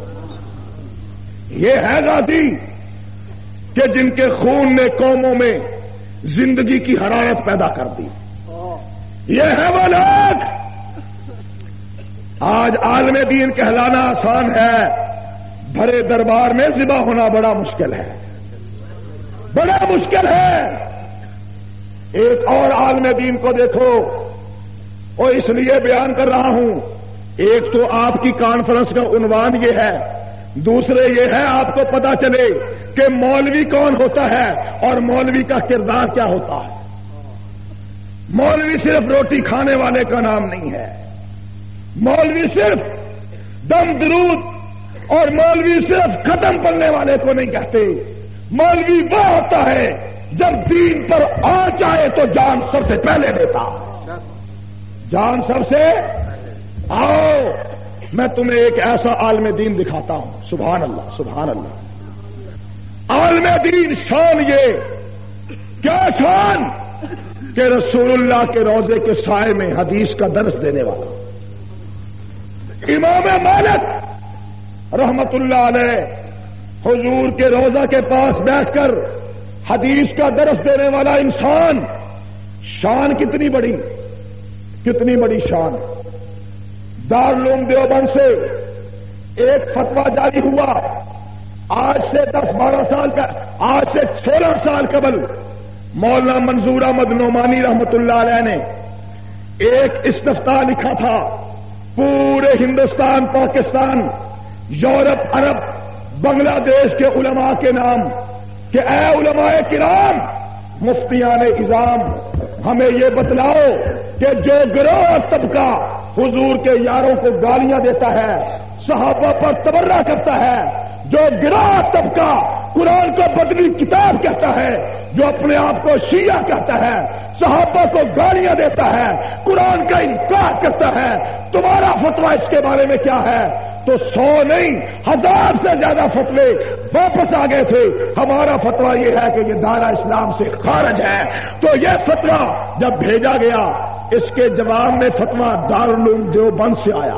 A: یہ ہے غازی کہ جن کے خون نے قوموں میں زندگی کی حرارت پیدا کر دی. یہ ہے وہ لوگ. آج عالم دین کہلانا آسان ہے، بھرے دربار میں ذبح ہونا بڑا مشکل ہے، بڑا مشکل ہے. ایک اور عالم دین کو دیکھو، اور اس لیے بیان کر رہا ہوں، ایک تو آپ کی کانفرنس کا عنوان یہ ہے، دوسرے یہ ہے آپ کو پتا چلے کہ مولوی کون ہوتا ہے اور مولوی کا کردار کیا ہوتا ہے. مولوی صرف روٹی کھانے والے کا نام نہیں ہے، مولوی صرف دم درود اور مولوی صرف ختم پڑھنے والے کو نہیں کہتے. مولوی وہ ہوتا ہے جب دین پر آ جائے تو جان سب سے پہلے دیتا. جان سب سے آؤ، میں تمہیں ایک ایسا عالم دین دکھاتا ہوں. سبحان اللہ، سبحان اللہ. عالم دین شان یہ کیا شان کہ رسول اللہ کے روضے کے سائے میں حدیث کا درس دینے والا امام مالک رحمت اللہ علیہ حضور کے روضہ کے پاس بیٹھ کر حدیث کا درس دینے والا انسان. شان کتنی بڑی، کتنی بڑی شان. دارالعلوم دیوبند سے ایک فتویٰ جاری ہوا آج سے 10-12 سال کا، آج سے 16 سال قبل مولانا منظور احمد نعمانی رحمت اللہ علیہ نے ایک استفتاء لکھا تھا پورے ہندوستان، پاکستان، یورپ، عرب، بنگلہ دیش کے علماء کے نام کہ اے علماء کرام، مفتیان اعظام، ہمیں یہ بتلاؤ کہ جو گروہ طبقہ حضور کے یاروں کو گالیاں دیتا ہے، صحابہ پر تبرہ کرتا ہے، جو گروہ طبقہ قرآن کو بدلی کتاب کہتا ہے، جو اپنے آپ کو شیعہ کہتا ہے، صحابہ کو گالیاں دیتا ہے، قرآن کا انکار کرتا ہے، تمہارا فتویٰ اس کے بارے میں کیا ہے؟ تو 100 نہیں 1000 سے زیادہ فتوے واپس آ گئے تھے. ہمارا فتویٰ یہ ہے کہ یہ دائرہ اسلام سے خارج ہے. تو یہ فتویٰ جب بھیجا گیا، اس کے جواب میں فتویٰ دارالعلوم دیوبند سے آیا.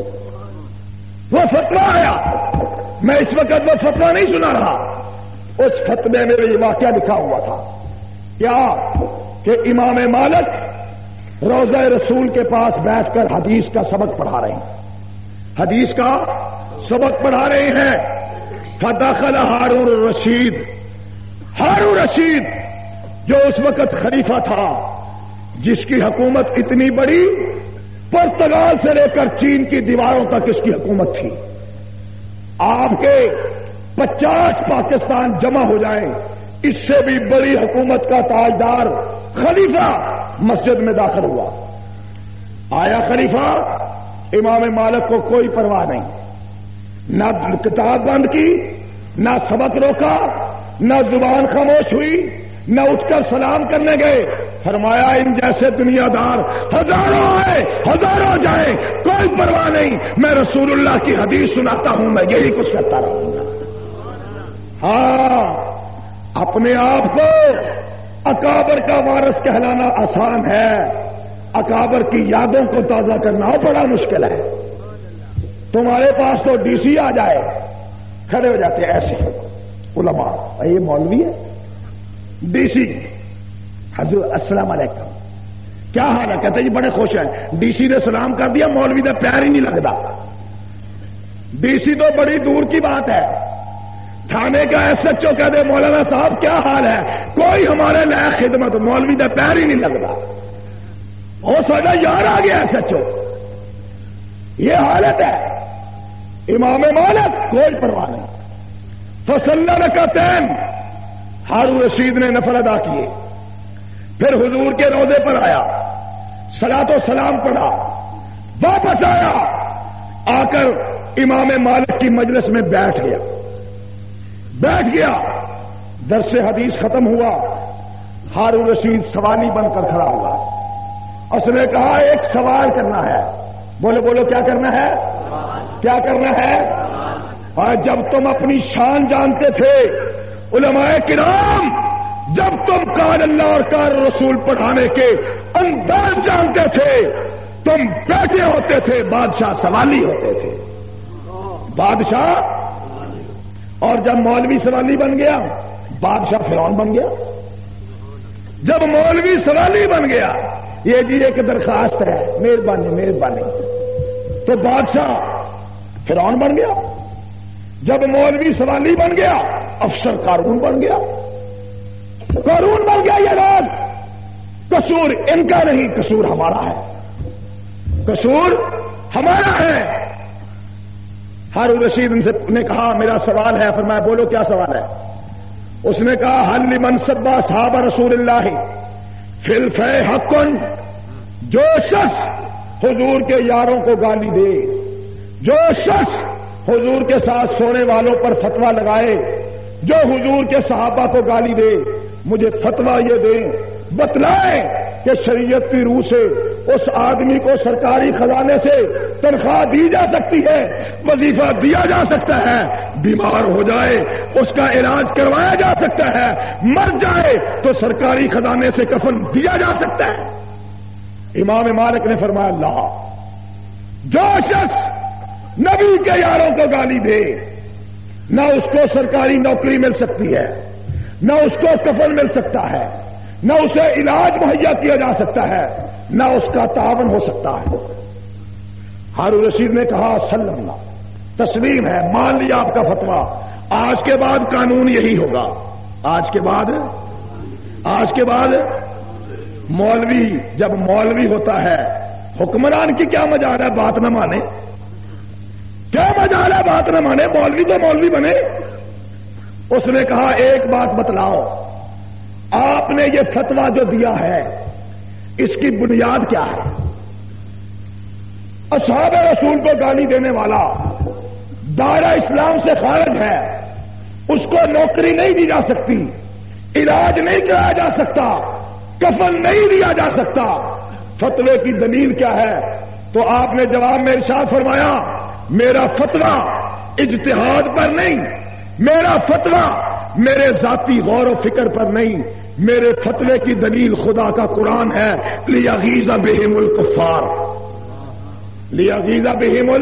A: وہ فتویٰ آیا، میں اس وقت وہ فتویٰ نہیں سنا رہا، اس فتوے میں یہ واقعہ لکھا ہوا تھا کیا کہ امام مالک روضہ رسول کے پاس بیٹھ کر حدیث کا سبق پڑھا رہے ہیں، حدیث کا سبق پڑھا رہے ہیں. فدخل ہارون الرشید، ہارون رشید جو اس وقت خلیفہ تھا، جس کی حکومت اتنی بڑی پرتگال سے لے کر چین کی دیواروں تک اس کی حکومت تھی. آپ کے 50 پاکستان جمع ہو جائیں، اس سے بھی بڑی حکومت کا تاجدار خلیفہ مسجد میں داخل ہوا. آیا خلیفہ، امام مالک کو کوئی پرواہ نہیں، نہ کتاب بند کی، نہ سبق روکا، نہ زبان خاموش ہوئی، نہ اٹھ کر سلام کرنے گئے. فرمایا ان جیسے دنیا دار ہزاروں آئے ہزاروں جائیں، کوئی پرواہ نہیں، میں رسول اللہ کی حدیث سناتا ہوں، میں یہی کچھ کرتا رہوں گا. ہاں، اپنے آپ کو اکابر کا وارث کہلانا آسان ہے، اکابر کی یادوں کو تازہ کرنا بڑا مشکل ہے. تمہارے پاس تو ڈی سی آ جائے، کھڑے ہو جاتے ہیں ایسے علماء، یہ مولوی ہے، ڈی سی حضرت السلام علیکم، کیا حال ہے؟ کہتے جی بڑے خوش ہیں. ڈی سی نے سلام کر دیا، مولوی نے پیار ہی نہیں لگتا. ڈی سی تو بڑی دور کی بات ہے. تھانے کا ایس ایچ او کہتے مولانا صاحب کیا حال ہے؟ کوئی ہمارے لائق خدمت، مولوی نے پیار ہی نہیں لگتا. ہو سکتا یار آ گیا ایس ایچ او. یہ حالت ہے. امام مالک کوئی پرواہ نہیں. فصلی رکعتین، ہارون رشید نے نفل ادا کیے، پھر حضور کے روضے پر آیا، صلاۃ و سلام پڑھا، واپس آیا، آ کر امام مالک کی مجلس میں بیٹھ گیا. درس حدیث ختم ہوا، ہارون رشید سوالی بن کر کھڑا ہوا. اس نے کہا ایک سوال کرنا ہے. بولو کیا کرنا ہے؟ کیا کرنا ہے؟ اور جب تم اپنی شان جانتے تھے علماء کرام، جب تم قال اللہ اور قال رسول پڑھانے کے انداز جانتے تھے، تم بیٹھے ہوتے تھے، بادشاہ سوالی ہوتے تھے، بادشاہ۔ اور جب مولوی سوالی بن گیا، بادشاہ فرعون بن گیا۔ جب مولوی سوالی بن گیا، یہ جی ایک درخواست ہے، مہربانی مہربانی، تو بادشاہ فرعون بن گیا۔ جب مولوی سوالی بن گیا، افسر قارون بن گیا۔ قارون بن گیا۔ یہ لوگ، قصور ان کا نہیں، قصور ہمارا ہے، قصور ہمارا ہے۔ ہارون رشید ان سے نے کہا میرا سوال ہے، فرمایا بولو کیا سوال ہے؟ اس نے کہا حل لمن سب اصحاب رسول اللہ فی الفی حق، جو شخص حضور کے یاروں کو گالی دے، جو شخص حضور کے ساتھ سونے والوں پر فتویٰ لگائے، جو حضور کے صحابہ کو گالی دے، مجھے فتویٰ یہ دیں، بتلائیں کہ شریعت کی روح سے اس آدمی کو سرکاری خزانے سے تنخواہ دی جا سکتی ہے، وظیفہ دیا جا سکتا ہے، بیمار ہو جائے اس کا علاج کروایا جا سکتا ہے، مر جائے تو سرکاری خزانے سے کفن دیا جا سکتا ہے۔ امام مالک نے فرمایا لا، جو شخص نبی کے یاروں کو گالی دے، نہ اس کو سرکاری نوکری مل سکتی ہے، نہ اس کو کفن مل سکتا ہے، نہ اسے علاج مہیا کیا جا سکتا ہے، نہ اس کا تعاون ہو سکتا ہے۔ ہارون رشید نے کہا سلم اللہ، تسلیم ہے، مان لیا آپ کا فتویٰ، آج کے بعد قانون یہی ہوگا۔ آج کے بعد مولوی جب مولوی ہوتا ہے، حکمران کی کیا مجال ہے بات نہ مانے؟ کیا مجال ہے بات نہ مانے؟ مولوی تو مولوی بنے۔ اس نے کہا ایک بات بتلاؤ، آپ نے یہ فتویٰ جو دیا ہے اس کی بنیاد کیا ہے؟ اصحاب رسول کو گالی دینے والا دائرہ اسلام سے خارج ہے، اس کو نوکری نہیں دی جا سکتی، علاج نہیں کرایا جا سکتا، کفن نہیں دیا جا سکتا، فتوے کی دلیل کیا ہے؟ تو آپ نے جواب میں ارشاد فرمایا میرا فتویٰ اجتہاد پر نہیں، میرا فتویٰ میرے ذاتی غور و فکر پر نہیں، میرے فتوے کی دلیل خدا کا قرآن ہے، لیغیظ بہم الکفار، لیغیظ بہم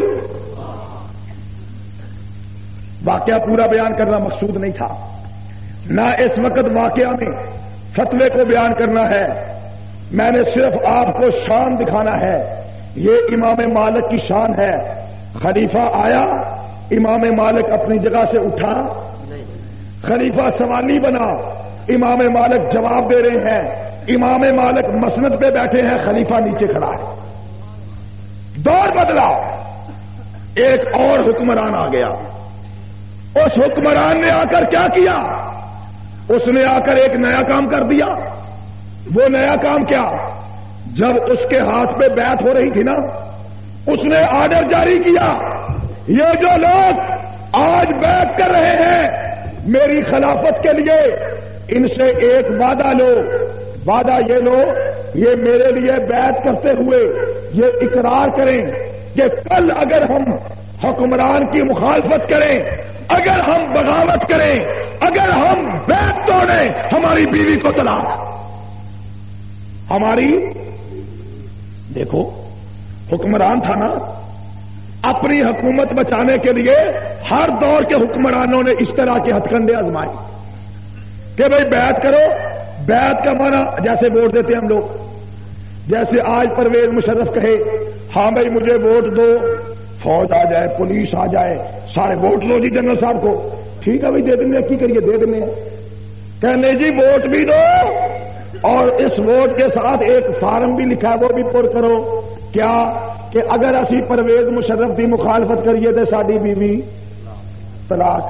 A: واقعہ پورا بیان کرنا مقصود نہیں تھا، نہ اس وقت واقعہ میں فتوے کو بیان کرنا ہے، میں نے صرف آپ کو شان دکھانا ہے۔ یہ امام مالک کی شان ہے۔ خلیفہ آیا، امام مالک اپنی جگہ سے اٹھا، خلیفہ سوالی بنا، امام مالک جواب دے رہے ہیں، امام مالک مسند پہ بیٹھے ہیں، خلیفہ نیچے کھڑا ہے۔ دور بدلا، ایک اور حکمران آ گیا۔ اس حکمران نے آ کر کیا کیا؟ اس نے آ کر ایک نیا کام کر دیا۔ وہ نیا کام کیا؟ جب اس کے ہاتھ پہ بیعت ہو رہی تھی نا، اس نے آرڈر جاری کیا، یہ جو لوگ آج بیعت کر رہے ہیں میری خلافت کے لیے، ان سے ایک وعدہ لو، وعدہ یہ لو، یہ میرے لیے بیعت کرتے ہوئے یہ اقرار کریں کہ کل اگر ہم حکمران کی مخالفت کریں، اگر ہم بغاوت کریں، اگر ہم بیعت توڑیں، ہماری بیوی کو طلاق۔ ہماری دیکھو حکمران تھا نا، اپنی حکومت بچانے کے لیے ہر دور کے حکمرانوں نے اس طرح کے ہتھ کنڈے آزمائے کہ بھئی بیعت کرو۔ بیعت کا معنی جیسے ووٹ دیتے ہم لوگ، جیسے آج پرویز مشرف کہے ہاں بھائی مجھے ووٹ دو، فوج آ جائے، پولیس آ جائے، سارے ووٹ لو جی جنرل صاحب کو، ٹھیک ہے بھائی دے دیں گے، کی کریے دے دیں گے، کہنے جی ووٹ بھی دو اور اس ووٹ کے ساتھ ایک فارم بھی لکھا ہے وہ بھی پر کرو، کیا کہ اگر اسی پرویز مشرف کی مخالفت کریے تو ساری بیوی طلاق۔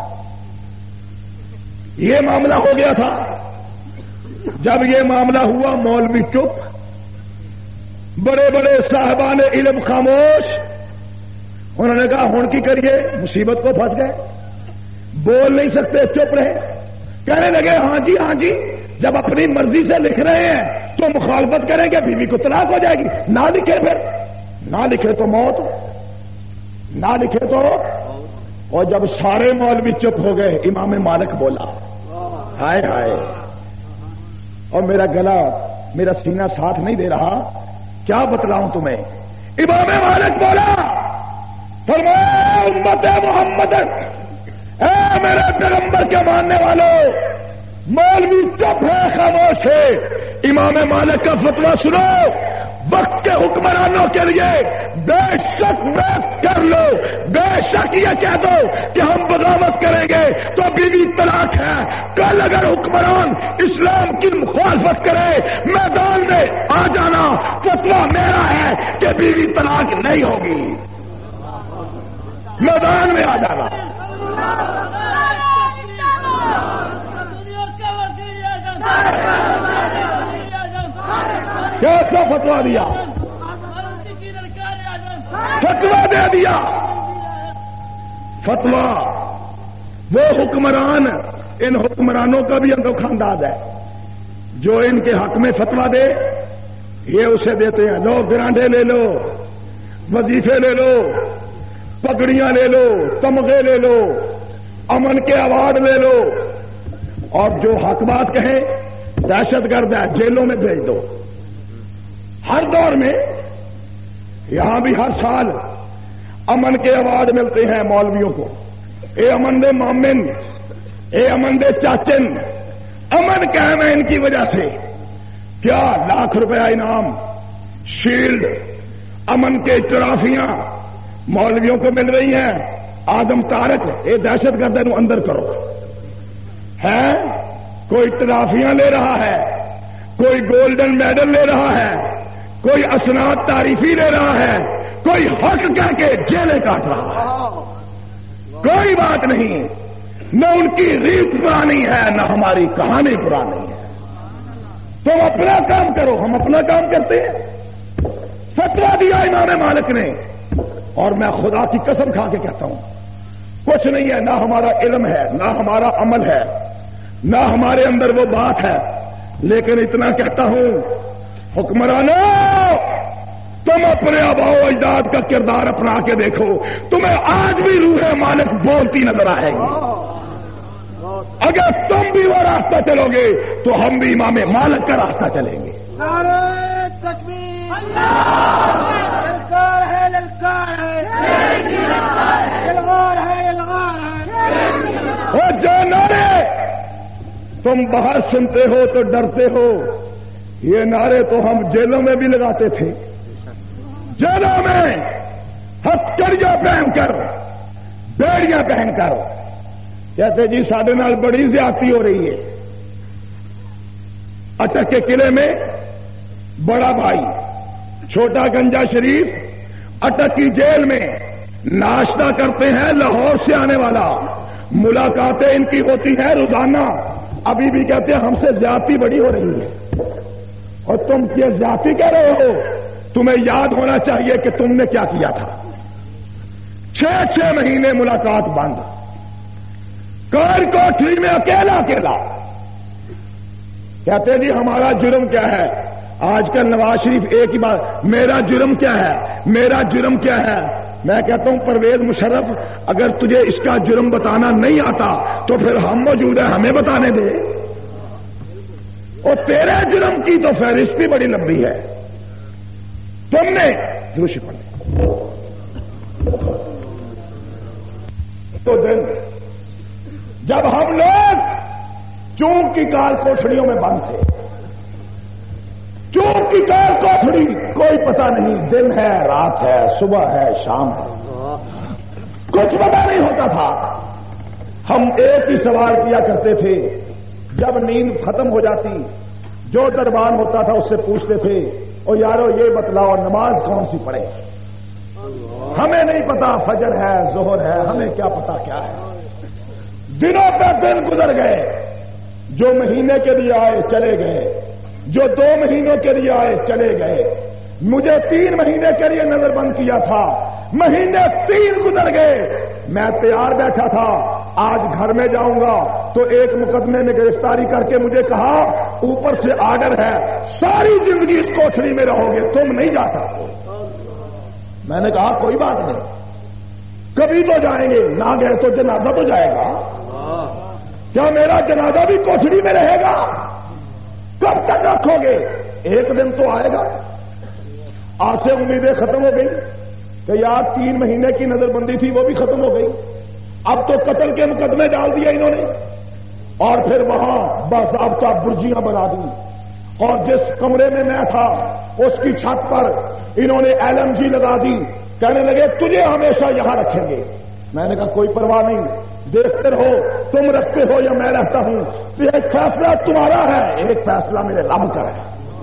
A: یہ معاملہ ہو گیا تھا۔ جب یہ معاملہ ہوا مولوی چپ، بڑے بڑے صاحبان علم خاموش، انہوں نے کہا ہن کی کریے، مصیبت کو پھنس گئے، بول نہیں سکتے، چپ رہے، کہنے لگے ہاں جی جب اپنی مرضی سے لکھ رہے ہیں تو مخالفت کریں گے بیوی کو طلاق ہو جائے گی، نہ لکھے پھر، نہ لکھے تو موت۔ نہ لکھے تو. اور جب سارے مولوی چپ ہو گئے امام مالک بولا ہائے ہائے. اور میرا گلا میرا سینہ ساتھ نہیں دے رہا. کیا بتلاؤں تمہیں. امام مالک بولا فرمایا امت محمد اے میرے پیغمبر کے ماننے والوں مولوی چپ ہے خاموش ہے. امام مالک کا فتویٰ سنو. وقت کے حکمرانوں کے لیے بے شک بیعت کر لو. بے شک یہ کہہ دو کہ ہم بغاوت کریں گے تو بیوی طلاق ہے. کل اگر حکمران اسلام کی مخالفت کرے میدان میں آ جانا. فتویٰ میرا ہے کہ بیوی طلاق نہیں ہوگی. میدان میں آ جانا. کیسا فتوا دیا. فتوا دے دیا. فتوا وہ حکمران ان حکمرانوں کا بھی انوکھا انداز ہے جو ان کے حق میں فتوا دے یہ اسے دیتے ہیں. لو گرانڈے لے لو وظیفے لے لو پگڑیاں لے لو تمغے لے لو امن کے ایوارڈ لے لو. اور جو حق بات کہیں دہشت گرد ہے جیلوں میں بھیج دو. ہر دور میں یہاں بھی ہر سال امن کے ایوارڈ ملتے ہیں مولویوں کو. اے امن دے مومن اے امن دے چاچن. امن قائم ہے ان کی وجہ سے. کیا لاکھ روپیہ انعام شیلڈ امن کے ٹرافیاں مولویوں کو مل رہی ہیں. آدم طارق اے دہشت گرد نو اندر کرو ہے. کوئی ٹرافیاں لے رہا ہے کوئی گولڈن میڈل لے رہا ہے کوئی اسناد تعریفی لے رہا ہے کوئی حق کہہ کے جیلیں کاٹ رہا ہے. کوئی بات نہیں. نہ ان کی ریت پرانی ہے نہ ہماری کہانی پرانی ہے. تم اپنا کام کرو ہم اپنا کام کرتے ہیں. فتویٰ دیا امام مالک نے اور میں خدا کی قسم کھا کے کہتا ہوں کچھ نہیں ہے. نہ ہمارا علم ہے نہ ہمارا عمل ہے نہ ہمارے اندر وہ بات ہے. لیکن اتنا کہتا ہوں حکمرانوں تم اپنے آباء و اجداد کا کردار اپنا کے دیکھو. تمہیں آج بھی روح مالک بولتی نظر آئے گی. اگر تم بھی وہ راستہ چلو گے تو ہم بھی امام مالک کا راستہ چلیں گے.
B: نعرہ تکبیر للکار ہے للکار ہے الغار ہے الغار ہے.
A: اور جو نعرے تم باہر سنتے ہو تو ڈرتے ہو یہ نعرے تو ہم جیلوں میں بھی لگاتے تھے. جیلوں میں ہتھکڑیاں پہن کر بیڑیاں پہن کر کہتے جی ساڈے نال بڑی زیادتی ہو رہی ہے. اٹک کے قلعے میں بڑا بھائی چھوٹا گنجا شریف اٹک کی جیل میں ناشتہ کرتے ہیں. لاہور سے آنے والا ملاقاتیں ان کی ہوتی ہیں روزانہ. ابھی بھی کہتے ہیں ہم سے زیادتی بڑی ہو رہی ہے. اور تم یہ زیادتی کہہ رہے ہو. تمہیں یاد ہونا چاہیے کہ تم نے کیا کیا تھا. 6 مہینے ملاقات بند. کار کوٹری میں اکیلا اکیلا. کہتے جی ہمارا جرم کیا ہے. آج کل نواز شریف ایک ہی بات میرا جرم کیا ہے میرا جرم کیا ہے. میں کہتا ہوں پرویز مشرف اگر تجھے اس کا جرم بتانا نہیں آتا تو پھر ہم موجود ہیں ہمیں بتانے دے. اور تیرے جرم کی تو فہرست بھی بڑی لمبی ہے. تم نے دوشی پڑے تو دن جب ہم لوگ چونک کی کال کوٹڑیوں میں بند تھے. چونک کی کال کوٹڑی کوئی پتہ نہیں دن ہے رات ہے صبح ہے شام ہے کچھ پتہ نہیں ہوتا تھا. ہم ایک ہی سوال کیا کرتے تھے جب نیند ختم ہو جاتی جو دربان ہوتا تھا اس سے پوچھتے تھے او یارو یہ بتلاؤ نماز کون سی پڑھے. ہمیں نہیں پتا فجر ہے ظہر ہے ہمیں کیا پتا کیا ہے. دنوں پہ دن گزر گئے. جو مہینے کے لیے آئے چلے گئے جو 2 مہینوں کے لیے آئے چلے گئے. مجھے 3 مہینے کے لیے نظر بند کیا تھا. مہینے 3 گزر گئے. میں تیار بیٹھا تھا آج گھر میں جاؤں گا تو ایک مقدمے میں گرفتاری کر کے مجھے کہا اوپر سے آرڈر ہے ساری زندگی اس کوٹھری میں رہو گے تم نہیں جا سکتے. میں نے کہا کوئی بات نہیں کبھی تو جائیں گے، نہ گئے تو جنازہ تو جائے گا. کیا میرا جنازہ بھی کوٹھڑی میں رہے گا؟ کب تک رکھو گے؟ ایک دن تو آئے گا. آج سے امیدیں ختم ہو گئی کہ یار 3 مہینے کی نظر بندی تھی وہ بھی ختم ہو گئی. اب تو قتل کے مقدمے ڈال دیے انہوں نے، اور پھر وہاں باضابطہ برجیاں بنا دی. اور جس کمرے میں میں تھا اس کی چھت پر انہوں نے LMG لگا دی. کہنے لگے تجھے ہمیشہ یہاں رکھیں گے. میں نے کہا کوئی پرواہ نہیں، دیکھتے رہو تم رکھتے ہو یا میں رہتا ہوں. ایک فیصلہ تمہارا ہے، ایک فیصلہ میرے رب کا ہے.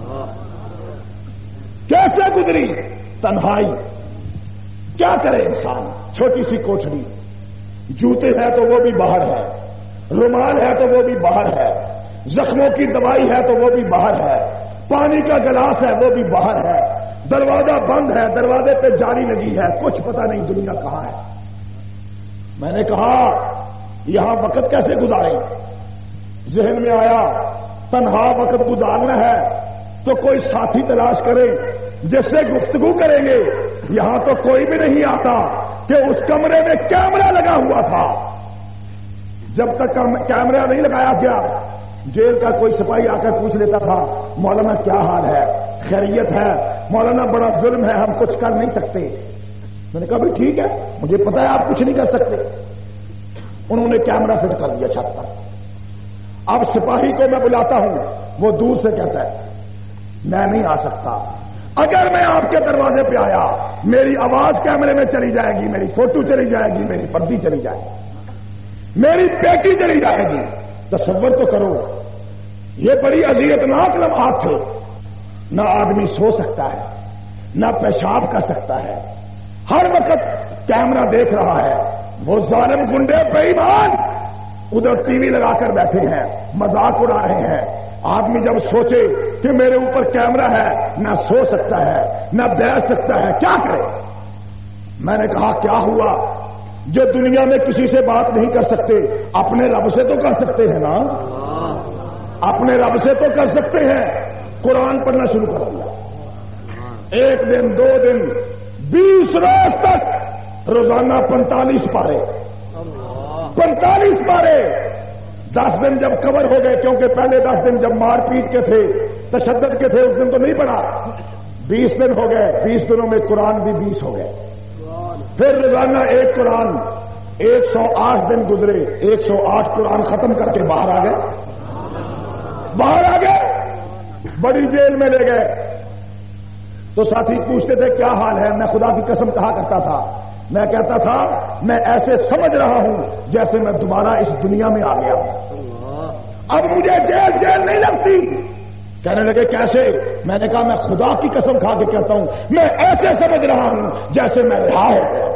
A: کیسے گزری تنہائی؟ کیا کرے انسان؟ چھوٹی سی کوٹھڑی، جوتے ہیں تو وہ بھی باہر ہے، رومال ہے تو وہ بھی باہر ہے، زخموں کی دوائی ہے تو وہ بھی باہر ہے، پانی کا گلاس ہے وہ بھی باہر ہے، دروازہ بند ہے، دروازے پہ جالی لگی ہے، کچھ پتہ نہیں دنیا کہاں ہے. میں نے کہا یہاں وقت کیسے گزاریں؟ ذہن میں آیا تنہا وقت گزارنا ہے تو کوئی ساتھی تلاش کرے جس سے گفتگو کریں گے. یہاں تو کوئی بھی نہیں آتا کہ اس کمرے میں کیمرہ لگا ہوا تھا. جب تک کیمرہ نہیں لگایا گیا جیل کا کوئی سپاہی آ کر پوچھ لیتا تھا مولانا کیا حال ہے، خیریت ہے؟ مولانا بڑا ظلم ہے، ہم کچھ کر نہیں سکتے. میں نے کہا بھی ٹھیک ہے، مجھے پتا ہے آپ کچھ نہیں کر سکتے. انہوں نے کیمرہ فٹ کر دیا چھت پر. اب سپاہی کو میں بلاتا ہوں، وہ دور سے کہتا ہے میں نہیں آ سکتا. اگر میں آپ کے دروازے پہ آیا میری آواز کیمرے میں چلی جائے گی، میری فوٹو چلی جائے گی، میری پردی چلی جائے گی، میری پیٹی چلی جائے گی. تصور تو کرو، یہ بڑی اذیتناک لمحات تھے. نہ آدمی سو سکتا ہے، نہ پیشاب کر سکتا ہے، ہر وقت کیمرہ دیکھ رہا ہے. وہ ظالم گنڈے بے ایمان ادھر ٹی وی لگا کر بیٹھے ہیں، مذاق اڑا رہے ہیں. آدمی جب سوچے کہ میرے اوپر کیمرہ ہے، نہ سو سکتا ہے، نہ بیٹھ سکتا ہے، کیا کرے؟ میں نے کہا کیا ہوا؟ جو دنیا میں کسی سے بات نہیں کر سکتے اپنے رب سے تو کر سکتے ہیں نا. اپنے رب سے تو کر سکتے ہیں. قرآن پڑھنا شروع کر دیا. 1 دن 2 دن 20 روز تک روزانہ 45 پارے 45 پارے. 10 دن جب کور ہو گئے، کیونکہ پہلے 10 دن جب مار پیٹ کے تھے، تشدد کے تھے، اس دن تو نہیں پڑھا. 20 دن ہو گئے، 20 دنوں میں قرآن بھی 20 ہو گئے. پھر روزانہ 1 قرآن. 108 دن گزرے، 108 قرآن ختم کر کے باہر آ گئے. باہر آ گئے، بڑی جیل میں لے گئے. تو ساتھی پوچھتے تھے کیا حال ہے؟ میں خدا کی قسم کہا کرتا تھا، میں کہتا تھا میں ایسے سمجھ رہا ہوں جیسے میں دوبارہ اس دنیا میں آ گیا ہوں. اب مجھے جیل نہیں لگتی. کہنے لگے کیسے؟ میں نے کہا میں خدا کی قسم کھا کے کہتا ہوں میں ایسے سمجھ رہا ہوں جیسے میں رہا ہو گیا.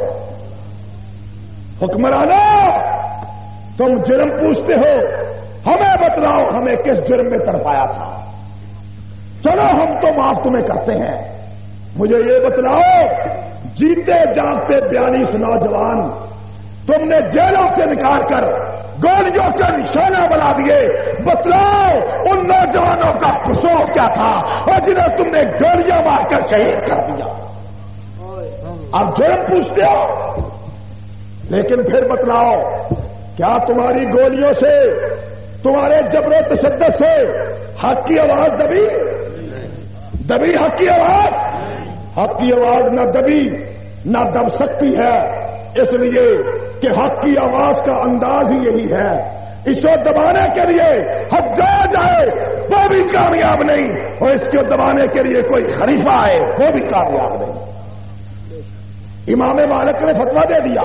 A: حکمرانوں، تم جرم پوچھتے ہو، ہمیں بتلاؤ ہمیں کس جرم میں تڑپایا تھا. چلو ہم تو معاف تمہیں کرتے ہیں. مجھے یہ بتلاؤ جیتے جاگتے 42 نوجوان تم نے جیلوں سے نکال کر گولیوں کا نشانہ بنا دیے، بتلاؤ ان نوجوانوں کا قصور کیا تھا اور جنہیں تم نے گولیاں مار کر شہید کر دیا. اب جرم پوچھتے ہو، لیکن پھر بتلاؤ کیا تمہاری گولیوں سے، تمہارے جبر و تشدد سے حق کی آواز دبی حق کی آواز؟ حق کی آواز نہ دبی نہ دب سکتی ہے، اس لیے کہ حق کی آواز کا انداز ہی یہی ہے. اس کو دبانے کے لیے حق جائے وہ بھی کامیاب نہیں، اور اس کو دبانے کے لیے کوئی خلیفہ آئے وہ بھی کامیاب نہیں. امام مالک نے فتویٰ دے دیا.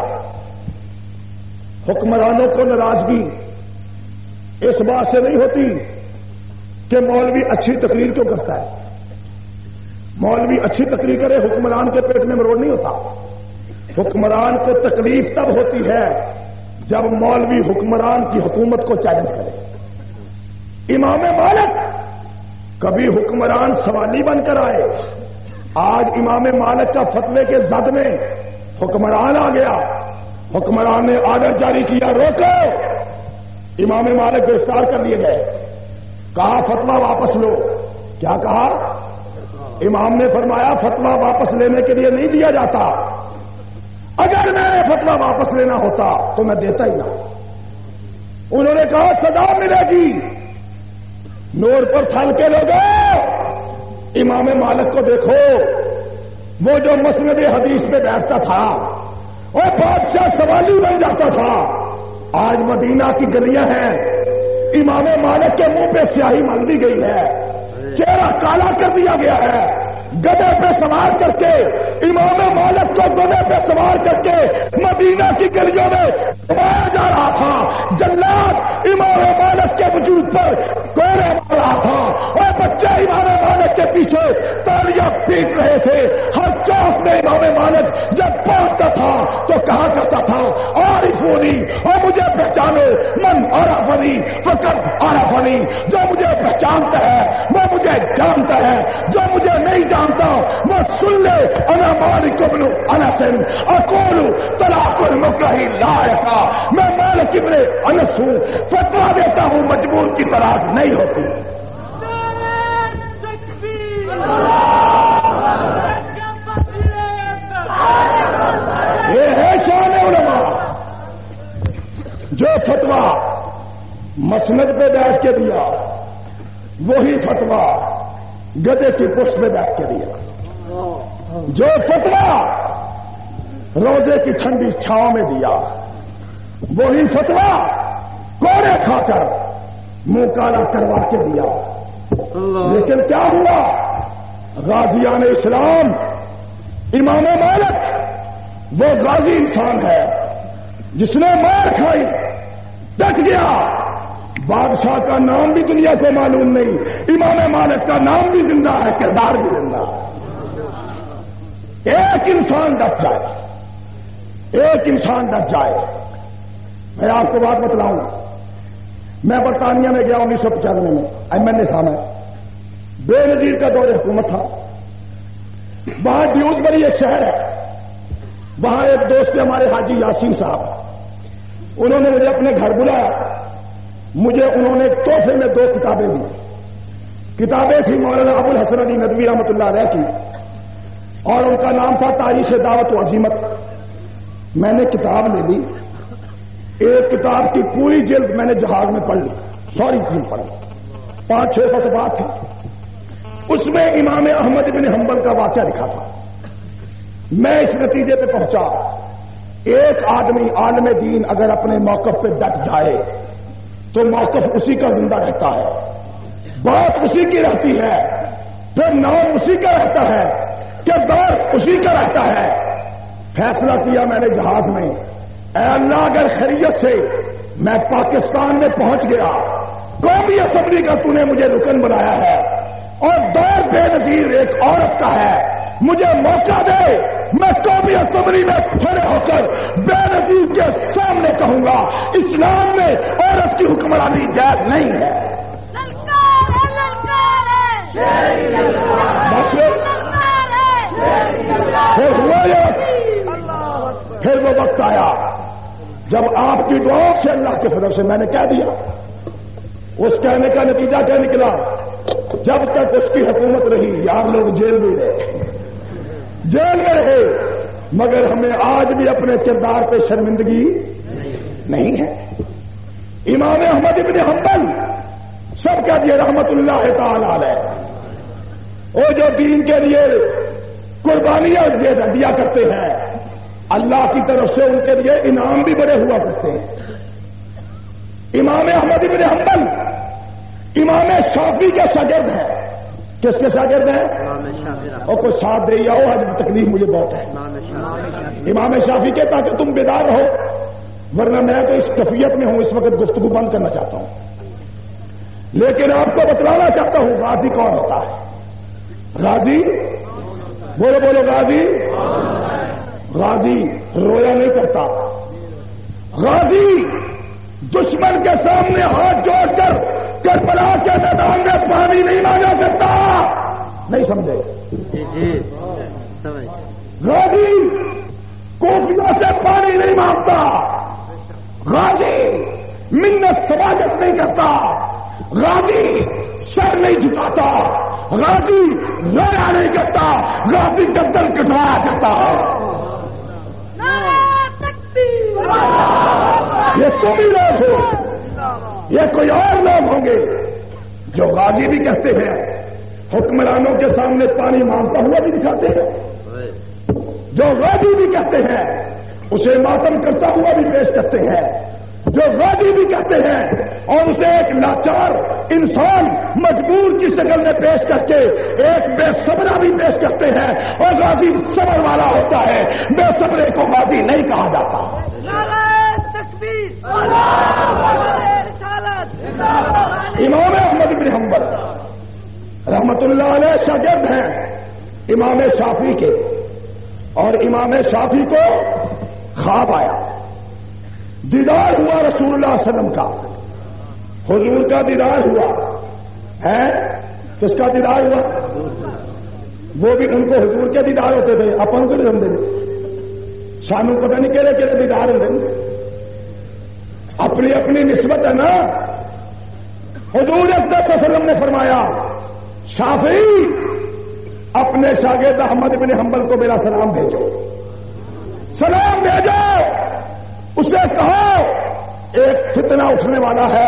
A: حکمرانوں کو ناراضگی اس بات سے نہیں ہوتی کہ مولوی اچھی تقریر کیوں کرتا ہے. مولوی اچھی تقریر کرے، حکمران کے پیٹ میں مروڑ نہیں ہوتا. حکمران کو تکلیف تب ہوتی ہے جب مولوی حکمران کی حکومت کو چیلنج کرے. امام مالک کبھی حکمران سوالی بن کر آئے. آج امام مالک کا فتوے کے زد میں حکمران آ گیا. حکمران نے آرڈر جاری کیا روکو. امام مالک گرفتار کر لیے گئے. کہا فتویٰ واپس لو. کیا کہا؟ امام نے فرمایا فتویٰ واپس لینے کے لیے نہیں دیا جاتا. اگر میں نے فتویٰ واپس لینا ہوتا تو میں دیتا ہی نہ. انہوں نے کہا سزا ملے گی. نور پر تھل کے لوگوں، امام مالک کو دیکھو، وہ جو مسند حدیث پہ بیٹھتا تھا اور بادشاہ سوالی بن جاتا تھا. آج مدینہ کی گلیاں ہیں، امام مالک کے منہ پہ سیاہی مل دی گئی ہے، چہرہ کالا کر دیا گیا ہے. گدے پہ سوار کر کے امام مالک کو گدے پہ سوار کر کے مدینہ کی گلیوں میں گھمایا جا رہا تھا. جلاد امام مالک کے وجود پر کوڑے مار رہا تھا اور بچے امام مالک کے پیچھے تالیاں پیٹ رہے تھے. ہر چوک میں امام مالک جب پہنچتا تھا تو کہا کرتا تھا عارفونی، اور مجھے پہچانو، من عرفنی فقط عرفنی. جو مجھے پہچانتا ہے وہ مجھے جانتا ہے، جو مجھے نہیں جانتا وہ سن لے. انا مالک بن انس اقول طلاق المکرہ لا یقع. میں مالک ابن انس ہوں، فتویٰ دیتا ہوں مجبور کی طلاق نہیں ہوتی. یہ ہے شان علماء. جو فتویٰ مسند پہ بیٹھ کے دیا وہی فتویٰ گدے کی پشت میں بیٹھ کے دیا. جو فتویٰ روزے کی ٹھنڈی چھاؤں میں دیا وہی فتویٰ کوڑے کھا کر منہ کالا کروا کے دیا. لیکن کیا ہوا؟ غازیان اسلام، امام مالک وہ غازی انسان ہے جس نے مار کھائی، ڈٹ گیا. بادشاہ کا نام بھی دنیا کو معلوم نہیں، امام مالک کا نام بھی زندہ ہے، کردار بھی زندہ ہے. ایک انسان ڈٹ جائے، ایک انسان ڈٹ جائے. میں آپ کو بات بتلاؤں، میں برطانیہ میں گیا 1995 میں، ایمن نے تھا، میں بے نظیر کا دور حکومت تھا. وہاں ڈیوزبری ایک شہر ہے، وہاں ایک دوست ہمارے حاجی یاسین صاحب، انہوں نے مجھے اپنے گھر بلایا. مجھے انہوں نے تحفے میں 2 کتابیں دی. کتابیں تھیں مولانا ابو الحسن علی ندوی رحمۃ اللہ علیہ کی، اور ان کا نام تھا تاریخ دعوت و عزیمت. میں نے کتاب لے لی. ایک کتاب کی پوری جلد میں نے جہاز میں پڑھ لی، سوری پڑھ لی، 500-600 صفحات تھی. اس میں امام احمد بن حنبل کا واقعہ لکھا تھا. میں اس نتیجے پہ پہنچا، ایک آدمی عالم دین اگر اپنے موقف پہ ڈٹ جائے تو موقف اسی کا زندہ رہتا ہے، بات اسی کی رہتی ہے، پھر نام اسی کا رہتا ہے، کردار اسی کا رہتا ہے. فیصلہ کیا میں نے جہاز میں، اے اللہ اگر خیریت سے میں پاکستان میں پہنچ گیا، قومی اسمبلی کا تو نے مجھے رکن بنایا ہے اور دور بے نظیر ایک عورت کا ہے، مجھے موقع دے، میں قومی اسمبلی میں کھڑے ہو کر بے نظیر کے سامنے کہوں گا اسلام میں عورت کی حکمرانی جائز نہیں ہے. پھر ہوا پھر وہ وقت آیا جب آپ کی دعاؤں سے اللہ کے فضل سے میں نے کہہ دیا. اس کہنے کا نتیجہ کیا نکلا؟ جب تک اس کی حکومت رہی یار لوگ جیل میں رہے، جیل میں رہے، مگر ہمیں آج بھی اپنے کردار پہ شرمندگی نہیں ہے. امام احمد بن حنبل سب کہہ دیے رحمت اللہ تعالی علیہ، وہ جو دین کے لیے قربانیاں دیا کرتے ہیں، اللہ کی طرف سے ان کے لیے انعام بھی بڑے ہوا کرتے ہیں. امام احمد بن حنبل امام شافعی کے شاگرد ہیں. کس کے شاگرد ہیں؟ اور کوئی ساتھ دے یا ہو، آج تکلیف مجھے بہت ہے. امام شافعی کے تاکہ تم بیدار رہو، ورنہ میں تو اس کیفیت میں ہوں اس وقت گفتگو بند کرنا چاہتا ہوں. لیکن آپ کو بتلانا چاہتا ہوں غازی کون ہوتا ہے. غازی بولو بولو، غازی غازی رویا نہیں کرتا. غازی دشمن کے سامنے ہاتھ جوڑ کر کربلا کے میدان میں پانی نہیں مانگا کرتا. نہیں سمجھے؟ غازی کوفیوں سے پانی نہیں مانگتا. غازی منت سواگت نہیں کرتا. غازی سر نہیں جھکاتا. غازی رویا نہیں کرتا. غازی گردن کٹوایا کرتا. یہ تم ہی لوگ ہو، یہ کوئی اور لوگ ہوں گے جو غازی بھی کہتے ہیں، حکمرانوں کے سامنے پانی مانگتا ہوا بھی دکھاتے ہیں، جو غازی بھی کہتے ہیں اسے ماتم کرتا ہوا بھی پیش کرتے ہیں، جو غازی بھی کہتے ہیں اور اسے ایک لاچار انسان مجبور کی شکل میں پیش کر کے ایک بے صبرا بھی پیش کرتے ہیں، اور غازی صبر والا ہوتا ہے، بے صبرے کو غازی نہیں کہا جاتا۔ امام احمد بن حنبل رحمت اللہ علیہ شاگرد ہیں امام شافعی کے، اور امام شافعی کو خواب آیا، دیدار ہوا رسول اللہ صلی اللہ علیہ وسلم کا، حضور کا دیدار ہوا ہے۔ کس کا دیدار ہوا؟ وہ بھی ان کو حضور کے دیدار ہوتے تھے، اپن کو نہیں ہم دیں سانو پتہ نہیں کہڑے دیدار ہوتے، اپنی اپنی نسبت ہے نا۔ حضور اقدس صلی اللہ علیہ وسلم نے فرمایا شافعی اپنے شاگرد احمد بن حنبل کو میرا سلام بھیجو، سلام بھیجو، اسے کہو ایک فتنہ اٹھنے والا ہے،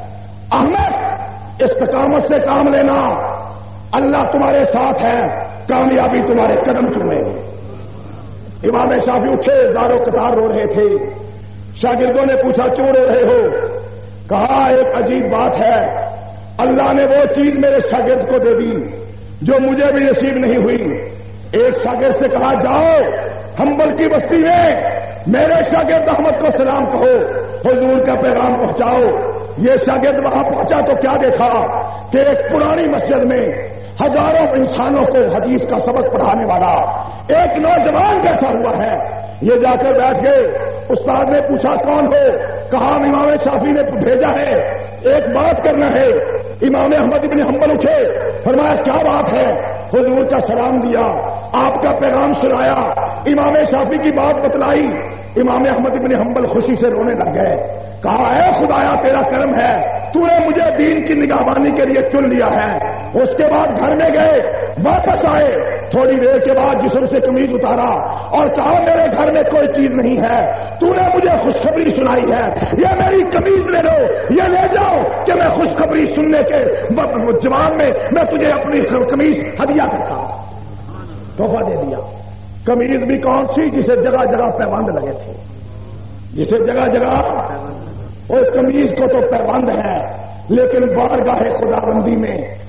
A: احمد استقامت سے کام لینا، اللہ تمہارے ساتھ ہے، کامیابی تمہارے قدم چومے گی۔ امام شافعی اٹھے، زارو قطار رو رہے تھے، شاگردوں نے پوچھا کیوں رو رہے ہو؟ کہا ایک عجیب بات ہے، اللہ نے وہ چیز میرے شاگرد کو دے دی جو مجھے بھی نصیب نہیں ہوئی۔ ایک شاگرد سے کہا جاؤ حنبل کی بستی میں میرے شاگرد احمد کو سلام کہو، حضور کا پیغام پہنچاؤ۔ یہ شاگرد وہاں پہنچا تو کیا دیکھا کہ ایک پرانی مسجد میں ہزاروں انسانوں کو حدیث کا سبق پڑھانے والا ایک نوجوان بیٹھا ہوا ہے۔ یہ جا کر بیٹھ گئے، استاد نے پوچھا کون ہو؟ کہا امام شافعی نے بھیجا ہے، ایک بات کرنا ہے۔ امام احمد بن حنبل اٹھے، فرمایا کیا بات ہے؟ حضور کا سلام دیا، آپ کا پیغام سنایا، امام شافعی کی بات بتلائی۔ امام احمد بن حنبل خوشی سے رونے لگ گئے، کہا اے خدایا تیرا کرم ہے، تو نے مجھے دین کی نگہبانی کے لیے چن لیا ہے۔ اس کے بعد گھر میں گئے، واپس آئے، تھوڑی دیر کے بعد جسم سے قمیض اتارا اور کہا میرے گھر میں کوئی چیز نہیں ہے، تو نے مجھے خوشخبری سنائی ہے، یہ میری قمیض لے لو، یہ لے جاؤ کہ میں خوشخبری سننے کے جواب میں تجھے اپنی قمیض ہدیہ کرتا، تحفہ دے دیا۔ قمیض بھی کون سی؟ جسے جگہ جگہ پیبند لگے تھے، جسے جگہ جگہ، اور قمیض کو تو پیبند ہے لیکن بارگاہ خداوندی میں